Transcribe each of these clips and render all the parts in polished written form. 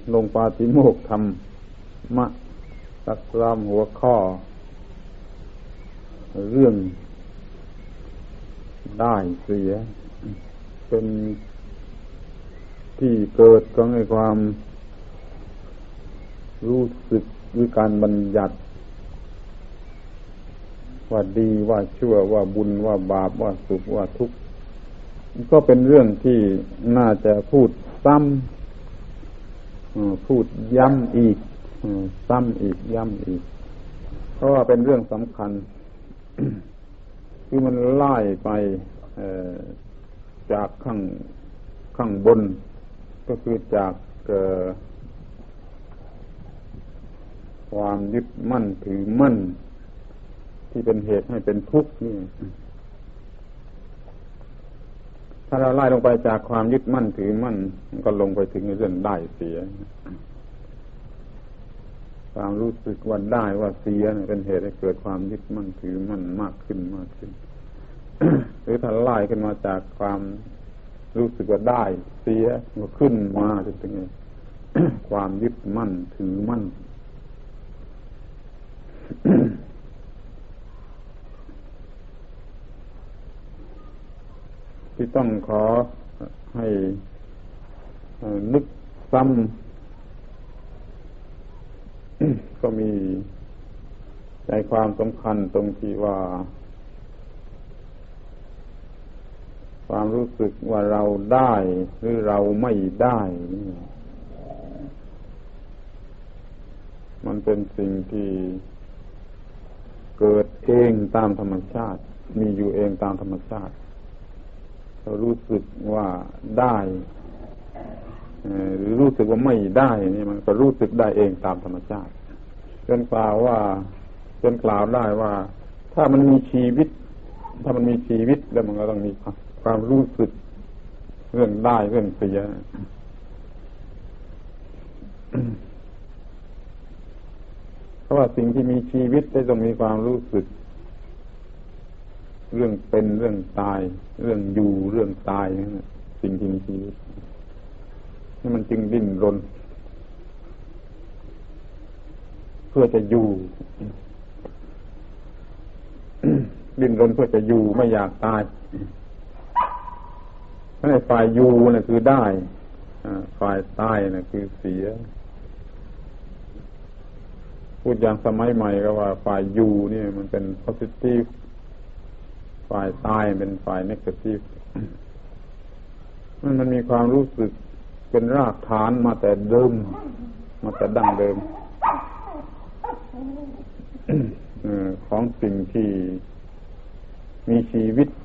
ลงปาฏิโมกข์ธรรมะสักรามหัวข้อเรื่องได้เสียเป็นที่เกิดของไอ้ความรู้สึกหรือการบัญญัติว่าดีว่าชั่วว่าบุญว่าบาปว่าสุขว่าทุกข์ก็เป็นเรื่องที่น่าจะพูดซ้ำพูดย้ำอีกซ้ำอีกย้ำอีกเพราะว่าเป็นเรื่องสำคัญ คือมันไล่ไปจากข้างบนก็คือจากความยึดมั่นถือมั่นที่เป็นเหตุให้เป็นทุกข์นี่ถ้าเราไล่ลงไปจากความยึดมั่นถือมั่นมันก็ลงไปถึงเรื่องได้เสียความรู้สึกว่าได้ว่าเสียเป็นเหตุให้เกิดความยึดมั่นถือมั่นมากขึ้น หรือถ้าไล่ขึ้นมาจากความรู้สึกว่าได้เสียก็ขึ้นมาจนถึง ความยึดมั่นถือมั่น ที่ต้องขอให้นึกซ้ำ ก็มีใจความสำคัญตรงที่ว่าความรู้สึกว่าเราได้หรือเราไม่ได้มันเป็นสิ่งที่เกิดเองตามธรรมชาติมีอยู่เองตามธรรมชาติเรารู้สึกว่าได้หรือรู้สึกว่าไม่ได้นี่มันก็รู้สึกได้เองตามธรรมชาติจนกล่าวได้ว่าถ้ามันมีชีวิตแล้วมันก็ต้องมีความรู้สึกเรื่องได้เรื่องเสีย เพราะว่าสิ่งที่มีชีวิตได้ต้องมีความรู้สึกเรื่องเป็นเรื่องตายเรื่องอยู่เรื่องตายนะสิ่งที่มีชีวิตนี่มันจึงดิ้นรนเพื่อจะอยู่ ดิ้นรนเพื่อจะอยู่ไม่อยากตายเพราะในฝ่ายอยู่น่ะคือได้ฝ่ายตายน่ะคือเสียพูดอย่างสมัยใหม่ก็ว่าฝ่ายอยู่นี่มันเป็น positive ฝ่ายตายเป็นฝ่าย negative มันมีความรู้สึกเป็นรากฐานมาแต่เดิมมาแต่ดั้งเดิม ของสิ่งที่มีชีวิต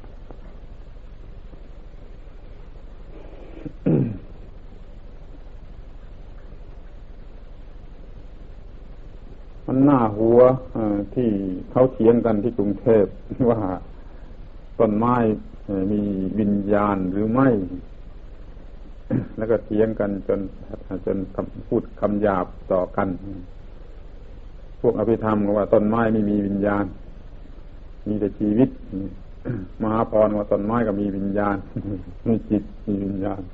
มันน่าหัวที่เขาเถียงกันที่กรุงเทพว่าต้นไม้มีวิญญาณหรือไม่ แล้วก็เถียงกันจนพูดคำหยาบต่อกันพวกอภิธรรมก็ว่าต้นไม้ไม่มีวิญญาณมีแต่ชีวิต มหาพรว่าต้นไม้ก็มีวิญญาณมีจิตมีวิญญาณ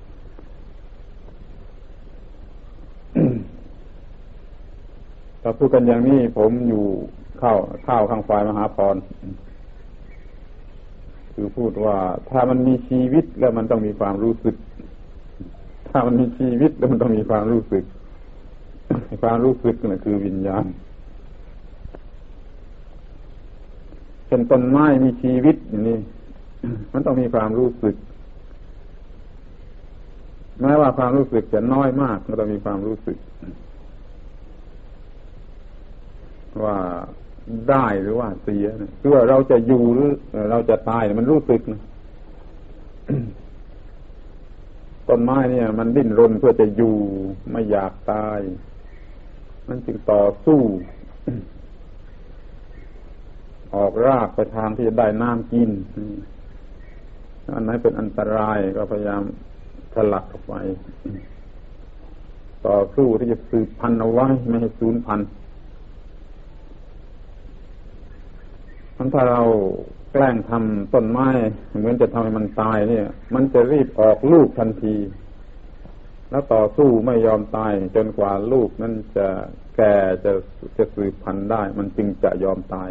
ถ้าพูดกันอย่างนี้ผมอยู่เข้าข้างฝ่ายมหาพรคือพูดว่าถ้ามันมีชีวิตแล้วมันต้องมีความรู้สึกถ้ามันมีชีวิตแล้วมันต้องมีความรู้สึกความรู้สึกนั่นคือวิญญาณเช่นต้นไม้มีชีวิตอย่างนี้มันต้องมีความรู้สึกแม้ว่าความรู้สึกจะน้อยมากมันต้องมีความรู้สึกว่าได้หรือว่าเสียคือว่าเราจะอยู่หรือเราจะตายมันรู้สึกนะ ต้นไม้เนี่ยมันดิ้นรนเพื่อจะอยู่ไม่อยากตายมันจึงต่อสู้ ออกรากไปทางที่จะได้น้ำกินอันไหนเป็นอันตรายก็พยายามสลัดออกไป ต่อสู้ที่จะสืบพันธุ์เอาไว้ไม่ให้สูญพันธุ์ถ้าเราแกล้งทำต้นไม้เหมือนจะทำให้มันตายเนี่ยมันจะรีบออกลูกทันทีแล้วต่อสู้ไม่ยอมตายจนกว่าลูกนั้นจะแก่จะสืบพันธุ์ได้มันจึงจะยอมตาย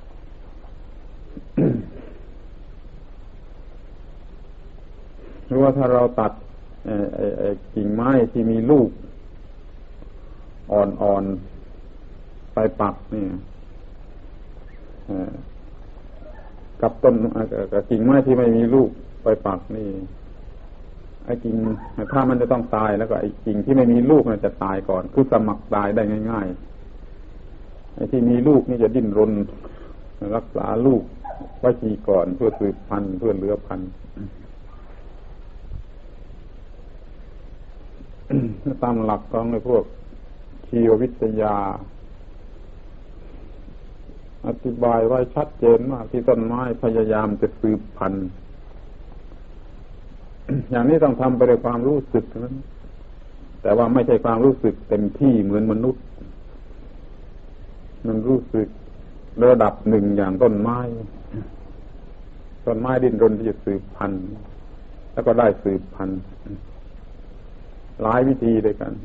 หรือว่าถ้าเราตัดกิ่งไม้ที่มีลูกอ่อนๆไปปักนี่กับต้นกับกิ่งไม้ที่ไม่มีลูกไปปักนี่ไอ้กิ่งถ้ามันจะต้องตายแล้วก็ไอ้กิ่งที่ไม่มีลูกมันจะตายก่อนคือสมัครตายได้ง่ายๆไอ้ที่มีลูกนี่จะดิ้นรนรักษาลูกไว้ทีก่อนเพื่อสืบพันธุ์เพื่อเหลือพันธุ์ ตามหลักของในพวกชีววิทยาอธิบายไว้ชัดเจนมากที่ต้นไม้พยายามจะสืบพันธุ์ อย่างนี้ต้องทำไปด้วยความรู้สึกนั้นแต่ว่าไม่ใช่ความรู้สึกเต็มที่เหมือนมนุษย์มันรู้สึกระดับหนึ่งอย่างต้นไม้ดิ้นรนที่จะสืบพันธุ์แล้วก็ได้สืบพันธุ์หลายวิธีด้วยกัน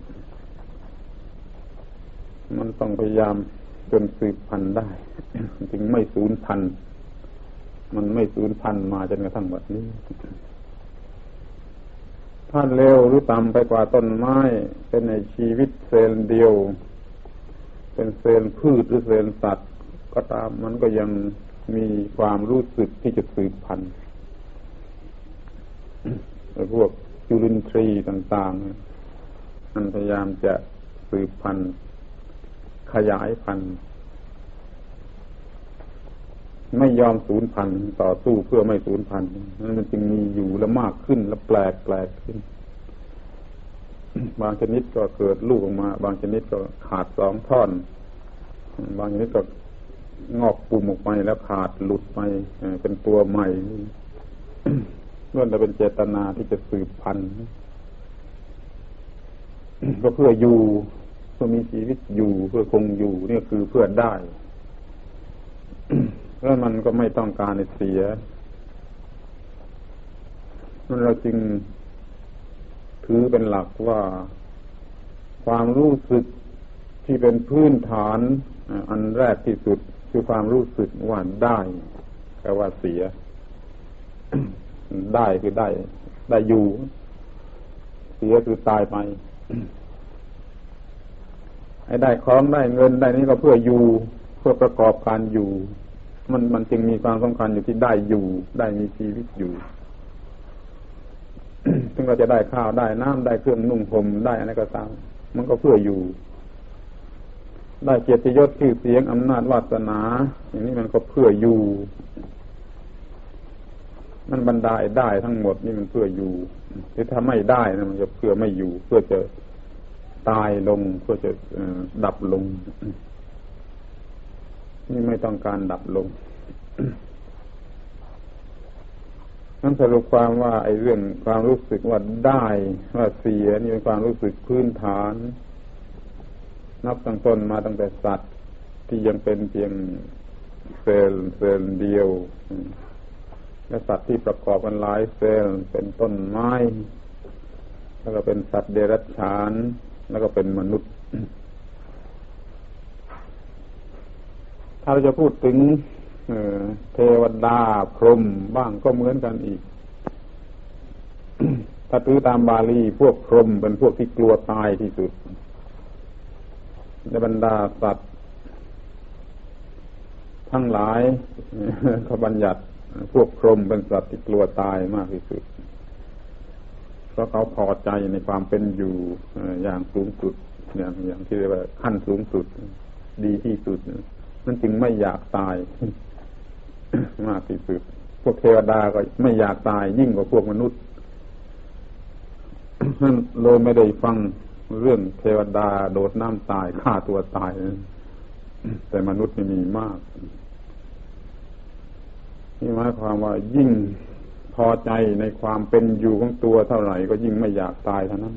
มันต้องพยายามจนสืบพันธุ์ได้ ถึงไม่สูญพันธุ์มันไม่สูญพันธุ์มาจนกระทั่งบัดนี้ถ้าเร็วหรือต่ำไปกว่าต้นไม้เป็นในชีวิตเซลล์เดียวเป็นเซลล์พืชหรือเซลล์สัตว์ก็ตามมันก็ยังมีความรู้สึกที่จะสืบพันธุ์พวกจุลินทรีย์ต่างๆมันพยายามจะสืบพันธุ์ขยายพันธุ์ไม่ยอมสูญพันธุ์ต่อสู้เพื่อไม่สูญพันธุ์นั้นมันจึงมีอยู่และมากขึ้นและแปลกขึ้นบางชนิดก็เกิดลูกออกมาบางชนิดก็ขาดสองท่อนบางชนิดก็งอกปุ่มออกไปแล้วขาดหลุดไปเป็นตัวใหม่ล้วนแต่เป็นเจตนาที่จะสืบพันธุ์ก็เพื่ออยู่เพื่อมีชีวิตอยู่เพื่อคงอยู่นี่คือเพื่อได้แล้วมันก็ไม่ต้องการให้เสียนั้นเราจึงถือเป็นหลักว่าความรู้สึกที่เป็นพื้นฐานอันแรกที่สุดคือความรู้สึกว่าได้แปลว่าเสีย ได้คือได้อยู่เสียคือตายไป ให้ได้ของได้เงินได้นี้ก็เพื่ออยู่เพื่อประกอบการอยู่มันจึงมีความสำคัญอยู่ที่ได้อยู่ได้มีชีวิตอยู่ ถึงเราจะได้ข้าวได้น้ำได้เครื่องนุ่งห่มได้อะไรก็ตามมันก็เพื่ออยู่ได้เกียรติยศชื่อเสียงอำนาจวาสนาอย่างนี้มันก็เพื่ออยู่มันบรรดาได้ทั้งหมดนี่มันเพื่ออยู่ที่ถ้าไม่ได้นะมันจะเพื่อไม่อยู่เพื่อจะตายลงเพื่อจะดับลงนี่ไม่ต้องการดับลง นั่นสรุปความว่าไอ้เรื่องความรู้สึกว่าได้ว่าเสียนี่เป็นความรู้สึกพื้นฐานนับตั้งต้นมาตั้งแต่สัตว์ที่ยังเป็นเพียงเซลล์เดียวและสัตว์ที่ประกอบกันหลายเซลล์เป็นต้นไม้แล้วก็เป็นสัตว์เดรัจฉานแล้วก็เป็นมนุษย์ถ้าเราจะพูดถึงเทวดาพรหมบ้างก็เหมือนกันอีก ถ้าถือตามบาลีพวกพรหมเป็นพวกที่กลัวตายที่สุดในบรรดาสัตว์ทั้งหลายเขาบัญญัติพวกพรหมเป็นสัตว์ที่กลัวตายมากที่สุดเพราะเขาพอใจในความเป็นอยู่อย่างสูงสุดอย่างที่เรียกว่าขั้นสูงสุดดีที่สุดนั่นจึงไม่อยากตาย มากที่สุดพวกเทวดาก็ไม่อยากตายยิ่งกว่าพวกมนุษย์นั่นเลยไม่ได้ฟังเรื่องเทวดาโดดน้ำตายฆ่าตัวตายแต่มนุษย์ไม่มีมากนี่หมายความว่ายิ่งพอใจในความเป็นอยู่ของตัวเท่าไหร่ก็ยิ่งไม่อยากตายเท่านั้น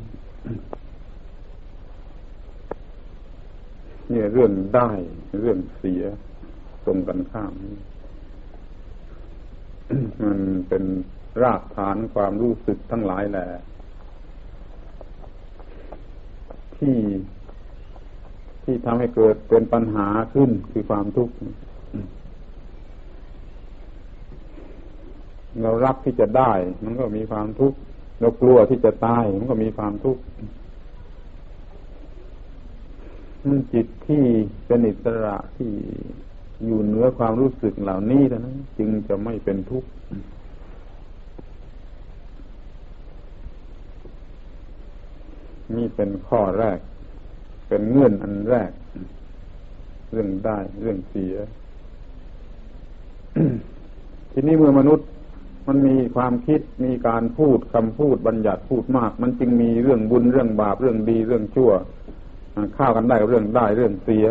นี่เรื่องได้เรื่องเสียตรงกันข้าม มันเป็นรากฐานความรู้สึกทั้งหลายแหละที่ทำให้เกิดเป็นปัญหาขึ้นคือความทุกข์เรารักที่จะได้มันก็มีความทุกข์เรากลัวที่จะตายมันก็มีความทุกข์จิตที่เป็นอิสระที่อยู่เหนือความรู้สึกเหล่านี้เท่านั้นจึงจะไม่เป็นทุกข์นี่เป็นข้อแรกเป็นเงื่อนอันแรกเรื่องได้เรื่องเสีย ทีนี้เมื่อมนุษย์มันมีความคิดมีการพูดคำพูดบัญญัติพูดมากมันจึงมีเรื่องบุญเรื่องบาปเรื่องดีเรื่องชั่วเข้ากันได้กับเรื่องได้เรื่องเสีย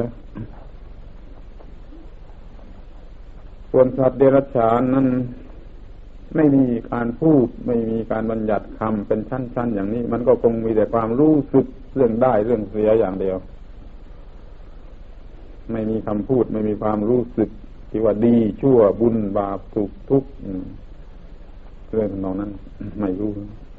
ส่วนสัตว์เดรัจฉานนั้นไม่มีการพูดไม่มีการบัญญัติคำเป็นชั้นๆอย่างนี้มันก็คงมีแต่ความรู้สึกเรื่องได้เรื่องเสียอย่างเดียวไม่มีคำพูดไม่มีความรู้สึกที่ว่าดีชั่วบุญบาปสุขทุกข์เรื่องนองนั้นไม่รู้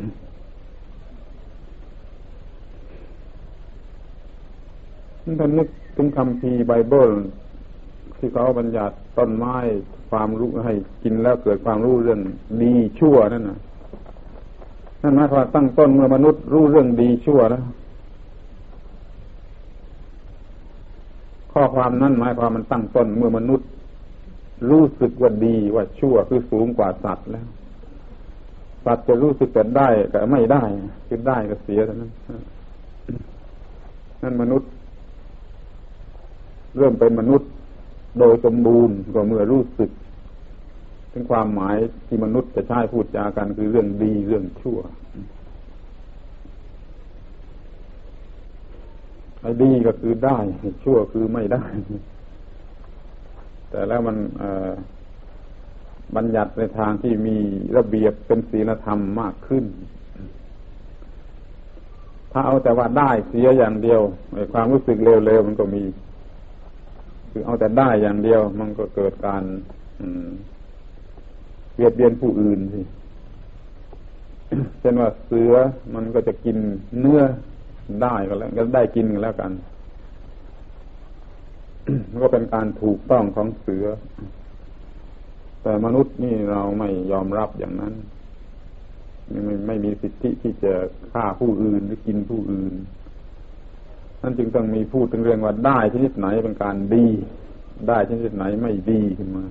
ท่านนึกถึงคัมภีร์ไบเบิลที่เขาบัญญัติต้นไม้ความรู้ให้กินแล้วเกิดความรู้เรื่องดีชั่วนั่นน่ะนั่นหมายความตั้งต้นเมื่อมนุษย์รู้เรื่องดีชั่วแล้วข้อความนั้นหมายความมันตั้งต้นเมื่อมนุษย์รู้สึกว่าดีว่าชั่วคือสูงกว่าสัตว์แล้วสัตว์จะรู้สึกแต่ได้แต่ไม่ได้คือได้ก็เสียเท่านั้นนั่นมนุษย์เริ่มเป็นมนุษย์โดยสมบูรณ์ก็เมื่อรู้สึกถึงความหมายที่มนุษย์จะใช้พูดจากันคือเรื่องดีเรื่องชั่วไอ้ดีก็คือได้ชั่วคือไม่ได้แต่แล้วมันบัญญัติในทางที่มีระเบียบเป็นศีลธรรมมากขึ้นถ้าเอาแต่ว่าได้เสียอย่างเดียวไอ้ความรู้สึกเร็วๆมันก็มีคือเอาแต่ได้อย่างเดียวมันก็เกิดการเบียดเบียนผู้อื่นสิเช่นว่าเสือมันก็จะกินเนื้อได้ก็แล้วก็ได้กินกันแล้วกันมันก็เป็นการถูกต้องของเสือแต่มนุษย์นี่เราไม่ยอมรับอย่างนั้นไม่มีสิทธิที่จะฆ่าผู้อื่นหรือกินผู้อื่นนั่นจึงต้องมีพูดถึงเรื่องว่าได้ชนิดไหนเป็นการดีได้ชนิดไหนไม่ดีขึ้นมา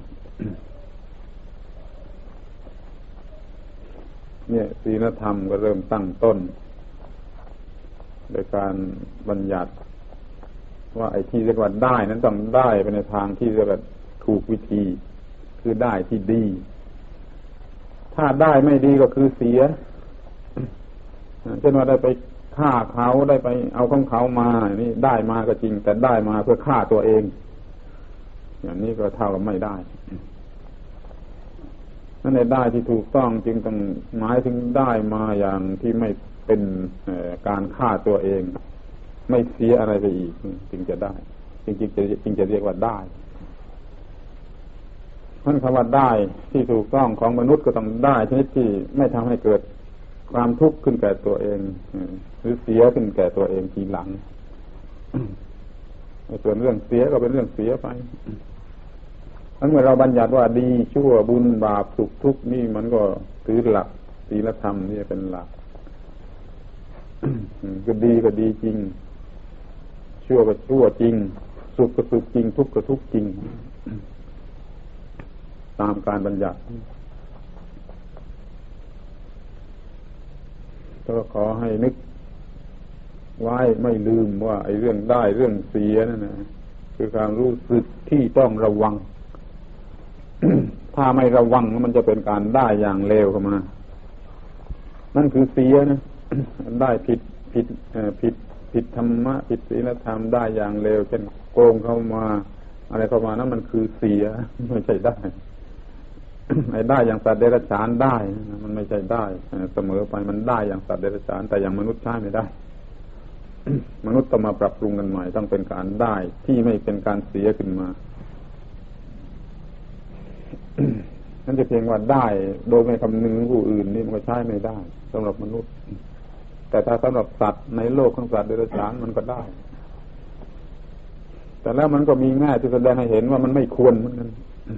เนี่ยศีลธรรมก็เริ่มตั้งต้นโดยการบัญญัติว่าไอ้ที่เรียกว่าได้นั้นต้องได้ไปในทางที่เรียกว่าถูกวิธีคือได้ที่ดีถ้าได้ไม่ดีก็คือเสียเช่นว่าได้ไปฆ่าเขาได้ไปเอาของเขามานี่ได้มาก็จริงแต่ได้มาเพื่อฆ่าตัวเองอย่างนี้ก็เท่ากับไม่ได้นั่นได้ที่ถูกต้องจึงต้องหมายถึงได้มาอย่างที่ไม่เป็นการฆ่าตัวเองไม่เสียอะไรไปอีกจึงจะได้จริงจะเรียกว่าได้นั่นคำว่าได้ที่ถูกต้องของมนุษย์ก็ต้องได้ชนิดที่ไม่ทำให้เกิดความทุกข์ขึ้นแก่ตัวเองหรือเสียขึ้นแก่ตัวเองทีหลังส่วนเรื่องเสียก็เป็นเรื่องเสียไปทั้งเมื่อเราบัญญัติว่าดีชั่วบุญบาปสุขทุกข์นี่มันก็ถือหลักศีลธรรมนี่เป็นหลักก็ดีก็ดีจริงชั่วก็ชั่วจริงสุขก็สุขจริงทุกข์ก็ทุกข์จริงตามการบัญญัติก็ขอให้นึกไว้ไม่ลืมว่าไอ้เรื่องได้เรื่องเสียนั่นนะคือความรู้สึกที่ต้องระวัง ถ้าไม่ระวังมันจะเป็นการได้อย่างเลวเข้ามานั่นคือเสียนะ ได้ผิดธรรมะผิดศีลธรรมได้อย่างเลวเช่นโกงเข้ามาอะไรเข้ามานั้นมันคือเสียไม่ใช่ได้ ไอ้ได้อย่างสัตว์เดรัจฉานได้มันไม่ใช่ได้เสมอไปมันได้อย่างสัตว์เดรัจฉานแต่อย่างมนุษย์ใช้ไม่ได้ มนุษย์ต้องมาปรับปรุงกันใหม่ต้องเป็นการได้ที่ไม่เป็นการเสียขึ้นมา นั่นจะเพียงว่าได้โดยไม่คำนึงผู้อื่นนี่มันก็ใช้ไม่ได้สำหรับมนุษย์แต่ถ้าสำหรับสัตว์ในโลกของสัตว์เดรัจฉานมันก็ได้แต่แล้วมันก็มีแง่ที่แสดงให้เห็นว่ามันไม่ควรเหมือนกัน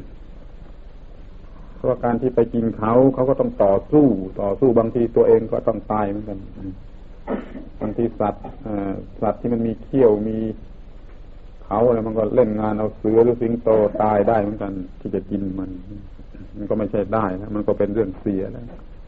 เพราะการที่ไปกินเขาก็ต้องต่อสู้บางทีตัวเองก็ต้องตายเหมือนกันบางทีสัตว์ที่มันมีเขี้ยวมีเขาอะไรมันก็เล่นงานเอาเสือหรือสิงโตตายได้เหมือนกันที่จะกินมันก็ไม่ใช่ได้นะมันก็เป็นเรื่องเสียแล้ว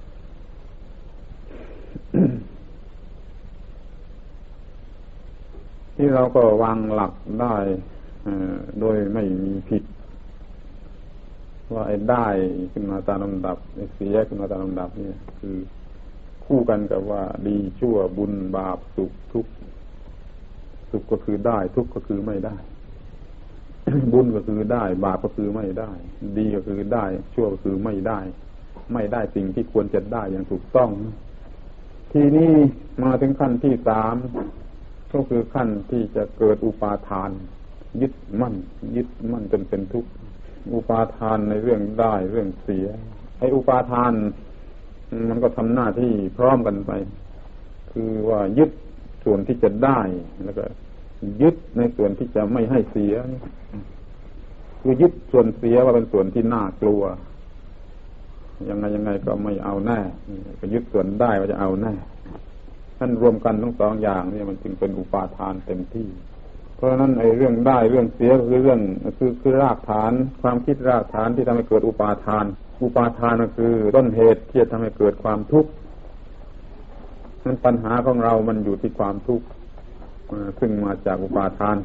ที่เราก็วางหลักได้โดยไม่มีผิดว่าไอ้ได้ขึ้นมาตามลำดับไอ้เสียขึ้นมาตามลำดับนี่คือคู่กันกับว่าดีชั่วบุญบาปสุขทุกข์สุขก็คือได้ทุกข์ก็คือไม่ได้ บุญก็คือได้บาปก็คือไม่ได้ดีก็คือได้ชั่วก็คือไม่ได้สิ่งที่ควรจะได้อย่างถูกต้องทีนี้มาถึงขั้นที่สามก็คือขั้นที่จะเกิดอุปาทานยึดมั่นจนเป็นทุกข์อุปาทานในเรื่องได้เรื่องเสียไอ้อุปาทานมันก็ทำหน้าที่พร้อมกันไปคือว่ายึดส่วนที่จะได้แล้วก็ยึดในส่วนที่จะไม่ให้เสียคือยึดส่วนเสียว่าเป็นส่วนที่น่ากลัวยังไงก็ไม่เอาแน่ก็ยึดส่วนได้ว่าจะเอาแน่ท่านรวมกันทั้งสองอย่างนี่มันจึงเป็นอุปาทานเต็มที่เพราะฉะนั้นไอ้เรื่องได้เรื่องเสียคือเรื่องคือรากฐานความคิดรากฐานที่ทำให้เกิดอุปาทานก็คือต้นเหตุที่จะทำให้เกิดความทุกข์นั้นปัญหาของเรามันอยู่ที่ความทุกข์ซึ่งมาจากอุปาทาน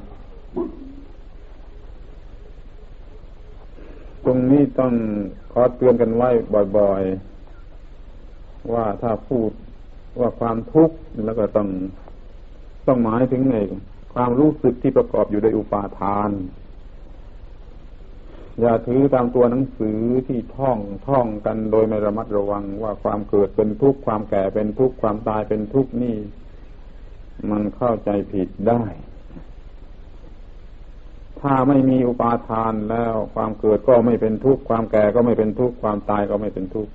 ตรงนี้ต้องขอเตือนกันไว้บ่อยๆว่าถ้าพูดว่าความทุกข์แล้วก็ต้องหมายถึงไงความรู้สึกที่ประกอบอยู่ในอุปาทานอย่าถือตามตัวหนังสือที่ท่องกันโดยไม่ระมัดระวังว่าความเกิดเป็นทุกข์ความแก่เป็นทุกข์ความตายเป็นทุกข์นี่มันเข้าใจผิดได้ถ้าไม่มีอุปาทานแล้วความเกิดก็ไม่เป็นทุกข์ความแก่ก็ไม่เป็นทุกข์ความตายก็ไม่เป็นทุกข์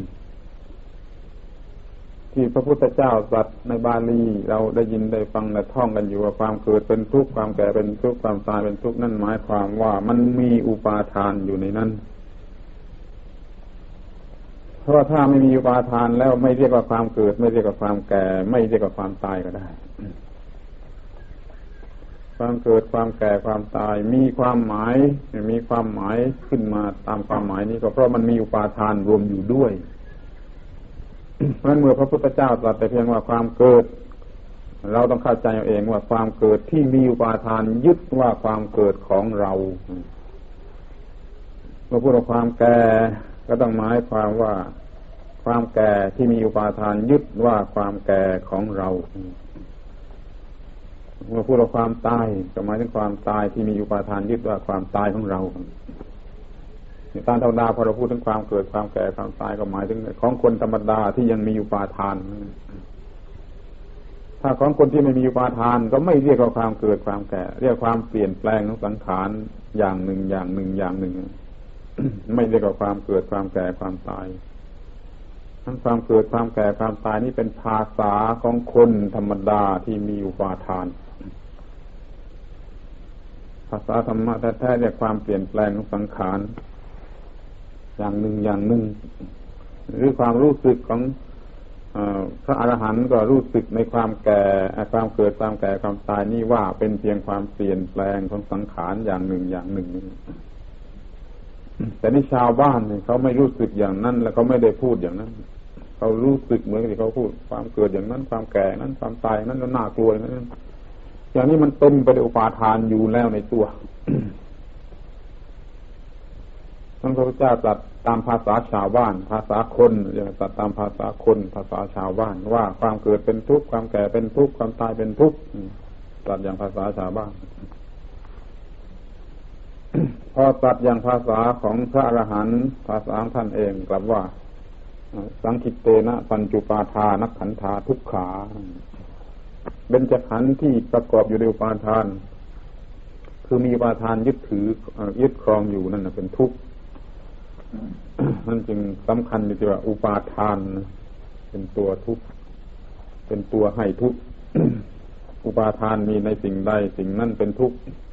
ที่พระพุทธเจ้าตรัสในบาลีเราได้ยินได้ฟังและท่องกันอยู่ว่าความเกิดเป็นทุกข์ความแก่เป็นทุกข์ความตายเป็นทุกข์นั่นหมายความว่ามันมีอุปาทานอยู่ในนั้นเพราะถ้าไม่มีอุปาทานแล้วไม่เรียกว่าความเกิดไม่เรียกว่าความแก่ไม่เรียกว่าความตายก็ได้ความเกิดความแก่ความตายมีความหมายขึ้นมาตามความหมายนี้ก็เพราะมันมีอุปาทานรวมอยู่ด้วยเพราะฉะนั้นเมื่อพระพุทธเจ้าตรัสแต่เพียงว่าความเกิดเราต้องเข้าใจเอาเองว่าความเกิดที่มีอุปาทานยึดว่าความเกิดของเราเมื่อพูดว่าความแก่ก็ต้องหมายความว่าความแก่ที่มีอุปาทานยึดว่าความแก่ของเราเมื่อพูดว่าความตายก็หมายถึงความตายที่มีอุปาทานยึดว่าความตายของเราตามธรรมดาพอเราพูดถึงความเกิดความแก่ความตายก็หมายถึงของคนธรรมดาที่ยังมีอุปาทานถ้าของคนที่ไม่มีอุปาทานก็ไม่เรียกว่าความเกิดความแก่เรียกความเปลี่ยนแปลงของสังขารอย่างหนึ่งไม่เรียกว่าความเกิดความแก่ความตายทั้งความเกิดความแก่ความตายนี่เป็นภาษาของคนธรรมดาที่มีอุปาทานภาษาธรรมะแท้ๆเรียกความเปลี่ยนแปลงของสังขารอย่างหนึ่งหรือความรู้สึกของพระอรหันต์ก็รู้สึกในความแก่ความเกิดความแก่ความตายนี่ว่าเป็นเพียงความเปลี่ยนแปลงของสังขารอย่างหนึ่งแต่นี่ชาวบ้านเนี่ยเขาไม่รู้สึกอย่างนั้นแล้วเขาไม่ได้พูดอย่างนั้นเขารู้สึกเหมือนที่เขาพูดความเกิดอย่างนั้นความแก่นั้นความตายนั้นน่ากลัวอย่างนี้มันเต็มไปด้วยอุปาทานอยู่แล้วในตัวพระพุทธเจ้าตรัสตามภาษาชาวบ้านภาษาคนตรัสตามภาษาคนภาษาชาวบ้านว่าความเกิดเป็นทุกข์ความแก่เป็นทุกข์ความตายเป็นทุกข์ตรัสอย่างภาษาชาวบ้านพอตรัสอย่างภาษาของพระอรหันต์ภาษาของท่านเองกลับว่าสังคิตเตนะปัญจุปาทานักขันธาทุกขาเบญจขันธ์ที่ประกอบอยู่ในอุปาทานคือมีอุปาทานยึดถือยึดครองอยู่นั่นเป็นทุกข์นั่นจึงสำคัญที่ว่าอุปาทานเป็นตัวทุกข์เป็นตัวให้ทุกข์ อุปาทานมีในสิ่งใดสิ่งนั้นเป็นทุกข์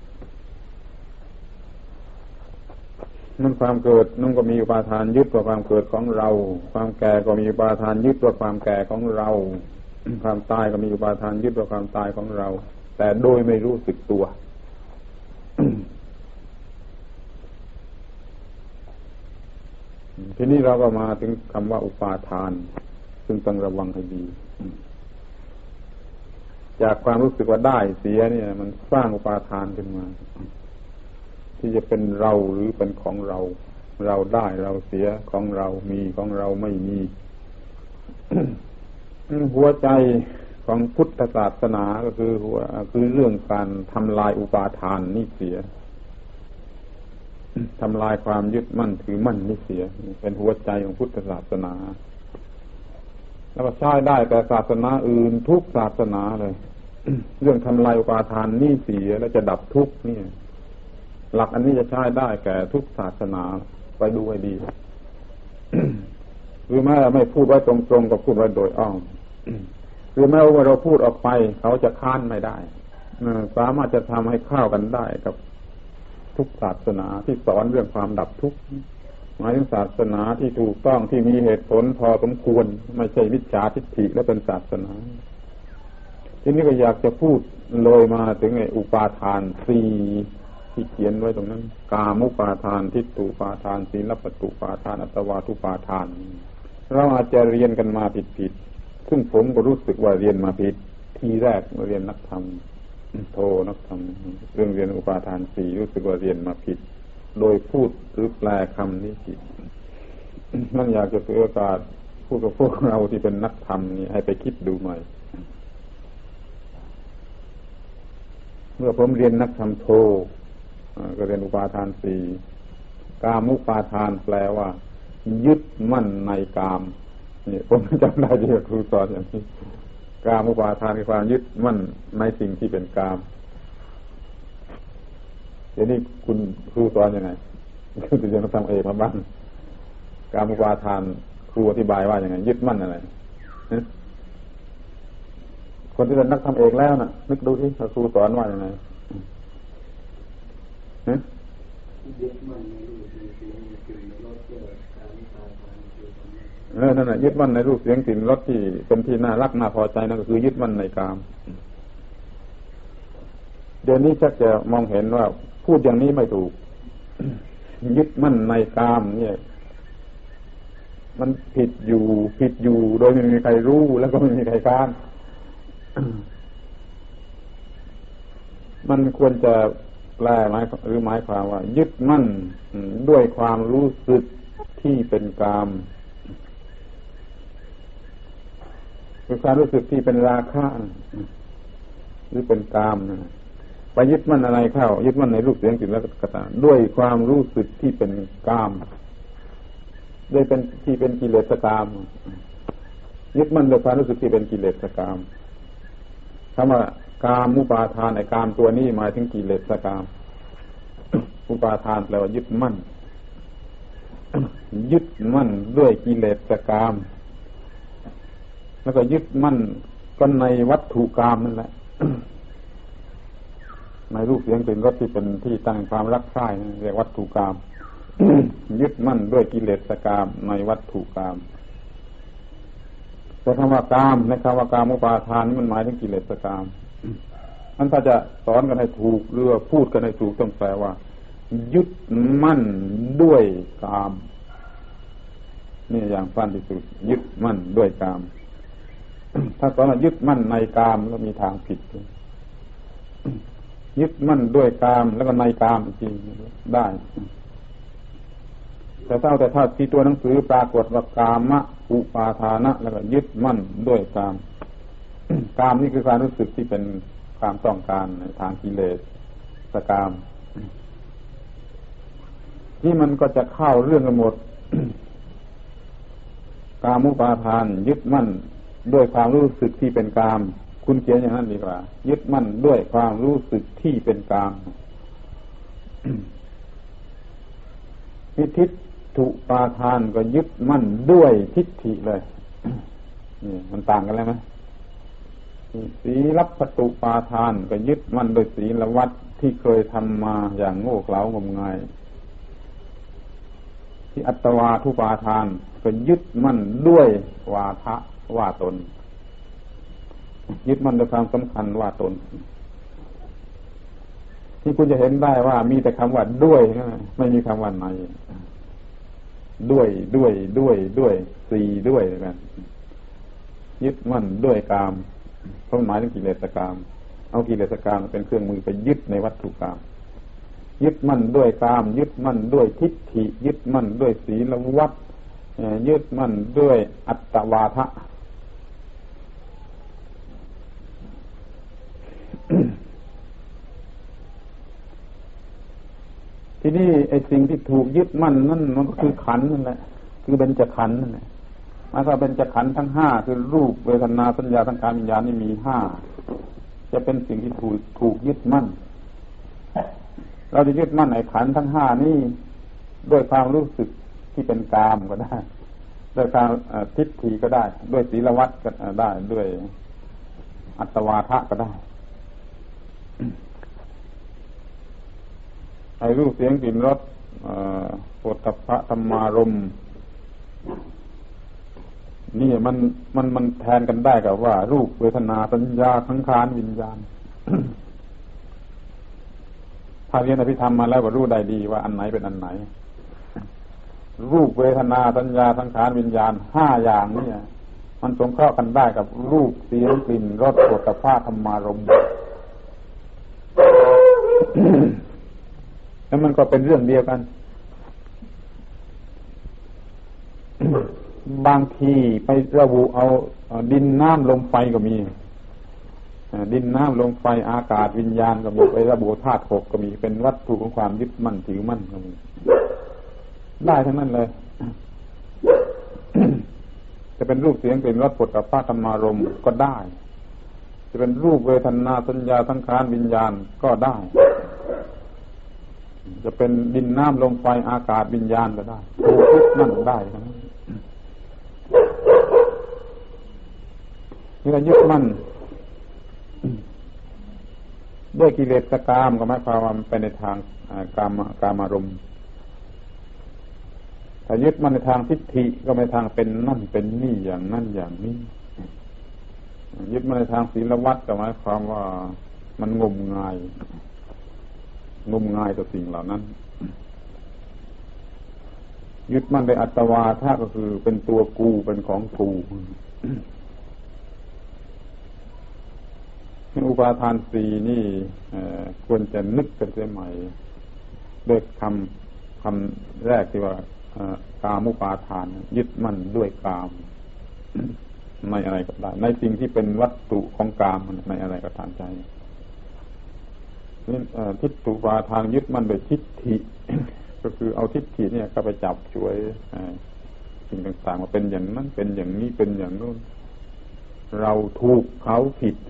นั่นความเกิดนั่นก็มีอุปาทานยึดว่าความเกิดของเราความแก่ก็มีอุปาทานยึดว่าความแก่ของเราความตายก็มีอุปาทานยึดว่าความตายของเราแต่โดยไม่รู้สึกตัว ทีนี้เราก็มาถึงคำว่าอุปาทานซึ่งต้องระวังให้ดีจากความรู้สึกว่าได้เสียเนี่ยมันสร้างอุปาทานขึ้นมาที่จะเป็นเราหรือเป็นของเราเราได้เราเสียของเรามีของเราไม่มี หัวใจของพุทธศาสนาก็คือเรื่องการทำลายอุปาทานนี่เสียทำลายความยึดมั่นถือมั่นนี่เสียเป็นหัวใจของพุทธศาสนาแล้วก็ใช้ได้แต่ศาสนาอื่นทุกศาสนาเลย เรื่องทำลายอุปาทานนี่เสียแล้วจะดับทุกข์นี่หลักอันนี้จะใช้ได้แก่ทุกศาสนาไปดูให้ดี หรือแม้ไม่พูดไว้ตรงๆก็พูดไว้โดยอ้อม หรือแม้ว่าเราพูดออกไปเขาจะค้านไม่ได้สามารถจะทำให้เข้ากันได้กับทุกศาสนาที่สอนเรื่องความดับทุกข์หมายถึงศาสนาที่ถูกต้องที่มีเหตุผลพอสมควรไม่ใช่มิจฉาทิฏฐิและเป็นศาสนาทีนี้ก็อยากจะพูดเลยมาถึงไอ้อุปาทานสี่ที่เขียนไว้ตรงนั้นกามุปาทานทิฏฐุปาทานศีลปตุปาทานอัตวาทุปาทานเราอาจจะเรียนกันมาผิดซึ่งผมก็รู้สึกว่าเรียนมาผิดทีแรกเรียนนักธรรมโทนักธรรมเรื่องเรียนอุปาทานสี่รู้สึกว่าเรียนมาผิดโดยพูดหรือแปลคำนี้ผิดนั่นอยากจะถือโอกาสพูดกับพวกเราที่เป็นนักธรรมนี่ให้ไปคิดดูหน่อยเมื่อผมเรียนนักธรรมโทก็เรียนอุปาทานสี่กามุปาทานแปลว่ายึดมั่นในกามนี่ผมจำได้ที่ครูสอนอย่างนี้กามุปาทานคือความยึดมั่นในสิ่งที่เป็นกามเดี๋ยวนี้คุณครูสอนยังไงคุณจะทำเองมาบ้างกามุปาทานครูอธิบายว่าอย่างไงยึดมั่นอะไรคนที่เป็นนักทำเองแล้วน่ะนึกดูที่ครูสอนว่าอย่างไรนั่นน่ะยึดมั่นในรูปเสียงกลิ่นรสที่เป็นที่น่ารักน่าพอใจนั่นก็คือยึดมั่นในกามเดี๋ยวนี้ชักจะมองเห็นว่าพูดอย่างนี้ไม่ถูก ยึดมั่นในกามเนี่ยมันผิดอยู่โดยไม่มีใครรู้แล้วก็ไม่มีใครค้านมันควรจะแปลหมายหรือหมายความว่ายึดมั่นด้วยความรู้สึกที่เป็นกามคือความรู้สึกที่เป็นราคะหรือเป็นกามนะไปยึดมั่นอะไรเข้ายึดมั่นในรูปเสียงกลิ่นรสกระทำด้วยความรู้สึกที่เป็นกามด้วยเป็นที่เป็นกิเลสกามยึดมั่นด้วยความรู้สึกที่เป็นกิเลสกามคำว่ากามุปาทานไอ้กามตัวนี้หมายถึงกิเลสกามอุปาทานแปลว่ายึดมั่นยึดมั่นด้วยกิเลสกามแล้วก็ยึดมั่นก็ในวัตถุกามนั่นแหละในรูปเสียงกลิ่นรสที่เป็นที่ตั้งความรักใคร่เรียกวัตถุกาม ยึดมั่นด้วยกิเลสกามในวัตถุกามแต่คำว่ากามในคำว่ากามุปาทานมันหมายถึงกิเลสกามมันถ้าจะสอนกันให้ถูกหรือพูดกันให้ถูกต้องแปลว่ายึดมั่นด้วยกามนี่อย่างสั้นที่สุดยึดมั่นด้วยกามถ้าสอนว่ายึดมั่นในกามแล้วมีทางผิดยึดมั่นด้วยกามแล้วก็ในกามจริงได้แต่ถ้าที่ตัวหนังสือปรากฏว่ากามะอุปาทานะแล้วก็ยึดมั่นด้วยกาม กามนี่คือความรู้สึกที่เป็นความต้องการในทางกิเลสกามที่มันก็จะเข้าเรื่องกันหมด กามุปาทานยึดมั่นด้วยความรู้สึกที่เป็นกามคุณเขียนอย่างนั้นดีกว่ายึดมั่นด้วยความรู้สึกที่เป็นกาม ทิฏฐุปาทานก็ยึดมั่นด้วยทิฏฐิเลย นี่มันต่างกันแล้วไหมศีลปัตตุปาทานก็ยึดมั่นโดยศีลวัดที่เคยทำมาอย่างโง่เขลางมงายที่อัตวาทุปาทานก็ยึดมั่นด้วยวาทะว่าตนยึดมั่นด้วยความสำคัญว่าตนที่คุณจะเห็นได้ว่ามีแต่คำว่าด้วยไม่มีคำว่าในด้วยสี่ด้วยนะยึดมั่นด้วยกามเพราะหมายถึงกิเลสกามเอากิเลสกามเป็นเครื่องมือไปยึดในวัตถุกามยึดมั่นด้วยกามยึดมั่นด้วยทิฏฐิยึดมั่นด้วยศีลวัฏยึดมั่นด้วยอัตตวาทะ ทีนี้ไอ้สิ่งที่ถูกยึดมั่นนั่นมันก็คือขันธ์นั่นแหละคือเบญจขันธ์นั่นแหละหมายความเบญจขันธ์ทั้งห้าคือรูปเวทนาสัญญาสังขารวิญญาณนี่มีห้าจะเป็นสิ่งที่ถูกยึดมั่นเราจะยึดมั่นไอ้ขันธ์ทั้งห้านี่ด้วยความรู้สึกที่เป็นกามก็ได้ด้วยความทิฏฐิก็ได้ด้วยศีลวัฏก็ได้ด้วยอัตตวาทะก็ได้ไอ้รูปเสียงกลิ่นรสโผฏฐัพพะธรรมารมณ์นี่มันแทนกันได้กับว่ารูปเวทนาสัญญาสังขารวิญญาณ ถ้าเรียนอภิธรรมมาแล้วก็รู้ได้ดีว่าอันไหนเป็นอันไหนรูปเวทนาสัญญาสังขารวิญญาณห้าอย่างนี้มันสงเคราะห์กันได้กับรูปเสียงกลิ่นรสโผฏฐัพพะธรรมารมณ์ แล้วมันก็เป็นเรื่องเดียวกัน บางทีไประบุเอาดินน้ำลมไฟก็มีดินน้ำลมไฟอากาศวิญญาณก็มีไประบุธาตุหกก็มีเป็นวัตถุของความยึดมั่นถือมั่นก็มีได้ทั้งนั้นเลย จะเป็นรูปเสียงเป็นรสโผฏฐัพพะธรรมารมณ์ก็ได้จะเป็นรูปเวทนาสัญญาสังขารวิญญาณก็ได้จะเป็นดินน้ำลมไฟอากาศวิญญาณก็ได้ถูกยึดมั่นได้ทั้งนั้นนี่เรายึดมั่นด้วยกิเลสกามก็หมายความว่ามันไปในทางกามารมณ์ถ้ายึดมั่นในทางทิฏฐิก็ในทางเป็นนั่นเป็นนี่อย่างนั่นอย่างนี้ยึดมั่นในทางศีลวัฏก็หมายความว่ามันงมงายต่อสิ่งเหล่านั้นยึดมั่นในอัตวาทะก็คือเป็นตัวกูเป็นของกูอุปาทานสี่นี่ควรจะนึกกันเสียใหม่ด้วยคำแรกที่ว่ากามุปาทานยึดมั่นด้วยกามในอะไรก็ได้ในสิ่งที่เป็นวัตถุของกามในอะไรก็ตามใจทิฏฐุปาทานยึดมั่นโดยทิฏฐิ ก็คือเอาทิฏฐิเนี่ยก็ไปจับช่วยสิ่งต่างๆมาเป็นอย่างนั้นเป็นอย่างนี้เป็นอย่างนู้นเราถูกเขาผิด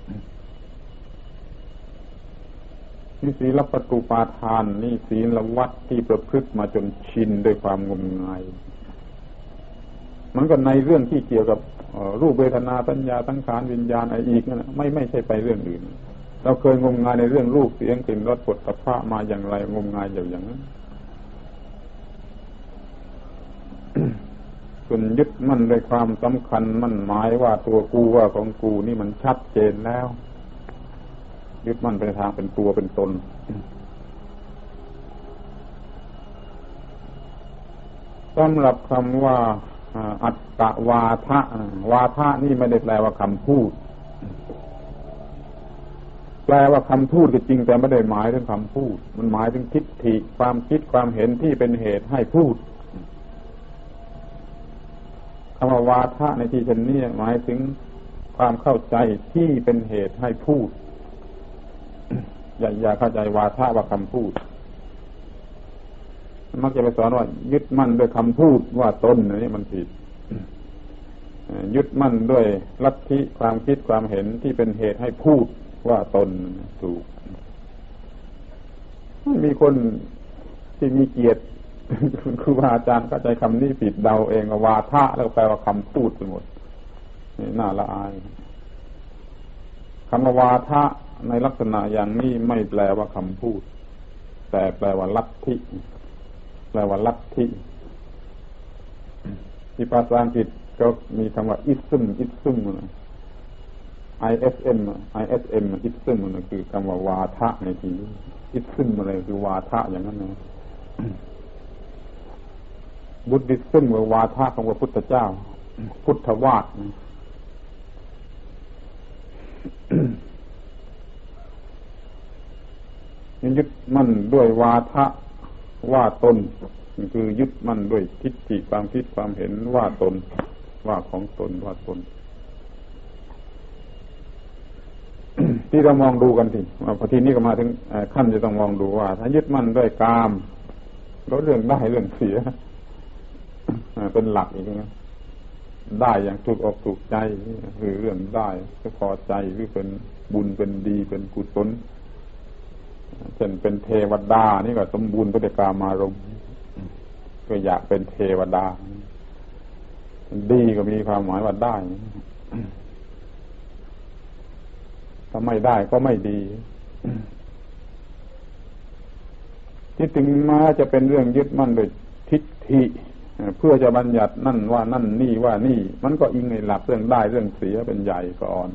นี่ศีลปัตตุปาทานนี่ศีลวัฏที่ประพฤติมาจนชินด้วยความงมงายมันก็ในเรื่องที่เกี่ยวกับรูปเวทนาสัญญาสังขารวิญญาณอะไรอีกนั่นไม่ใช่ไปเรื่องอื่นเราเคยงมงายในเรื่องรูปเสียงกลิ่นรสโผฏฐัพพะมาอย่างไรงมงายอย่างนั้น ส่วนยึดมั่นด้วยความสำคัญมั่นหมายว่าตัวกูว่าของกูนี่มันชัดเจนแล้วยึดมั่นไปในทางเป็นตัวเป็นตน สำหรับคำว่าอัตตวาทะวาทะนี่ไม่ได้แปลว่าคำพูดแปลว่าคำพูดก็จริงแต่ไม่ได้หมายถึงคำพูดมันหมายถึงทิฏฐิความคิดความเห็นที่เป็นเหตุให้พูดคำว่าวาทะในที่เช่นนี้หมายถึงความเข้าใจที่เป็นเหตุให้พูด อย่าเข้าใจวาทะว่าคำพูดมักจะไปสอนว่ายึดมั่นด้วยคำพูดว่าตนนี่มันผิด ยึดมั่นด้วยลัทธิความคิดความเห็นที่เป็นเหตุให้พูดว่าตนถูกมีคนที่มีเกียรติครูบาอาจารย์เข้าใจคำนี้ผิดเดาเองวาทะแล้วแปลว่าคำพูดไปหมดนี่น่าละอายคำว่าวาทะในลักษณะอย่างนี้ไม่แปลว่าคำพูดแต่แปลว่าลัทธิแปลว่าลัทธิที่ภาษาอังกฤษก็มีคำว่า ism ism ism ism นั่นคือคำว่าวาทะในที่นี้ ism อะไรคือวาทะอย่างนั้นนะบุตติซึมว่าวาทะของพระพุทธเจ้าพุทธวาทยึดมั่นด้วยวาทะว่าตนคือยึดมั่นด้วยทิฏฐิความคิดความเห็นว่าตนว่าของตนว่าตน ที่เรามองดูกันทีพอทีนี้ก็มาถึงขั้นจะต้องมองดูว่าถ้ายึดมั่นด้วยกามก็เรื่องได้เรื่องเสียเป็นหลักอีกนะได้อย่างถูกอกถูกใจคือเรื่องได้ก็พอใจหรือเป็นบุญเป็นดีเป็นกุศลเช่นเป็นเทวดานี่ก็สมบูรณ์ด้วยกามารมณ์ก็อยากเป็นเทวดาดีก็มีความหมายว่าได้ถ้าไม่ได้ก็ไม่ดีที่ถึงมาจะเป็นเรื่องยึดมั่นโดยทิฏฐิเพื่อจะบัญญัตินั่นว่านั่นนี่ว่านี่มันก็อิงในหลักเรื่องได้เรื่องเสียเป็นใหญ่ก่อน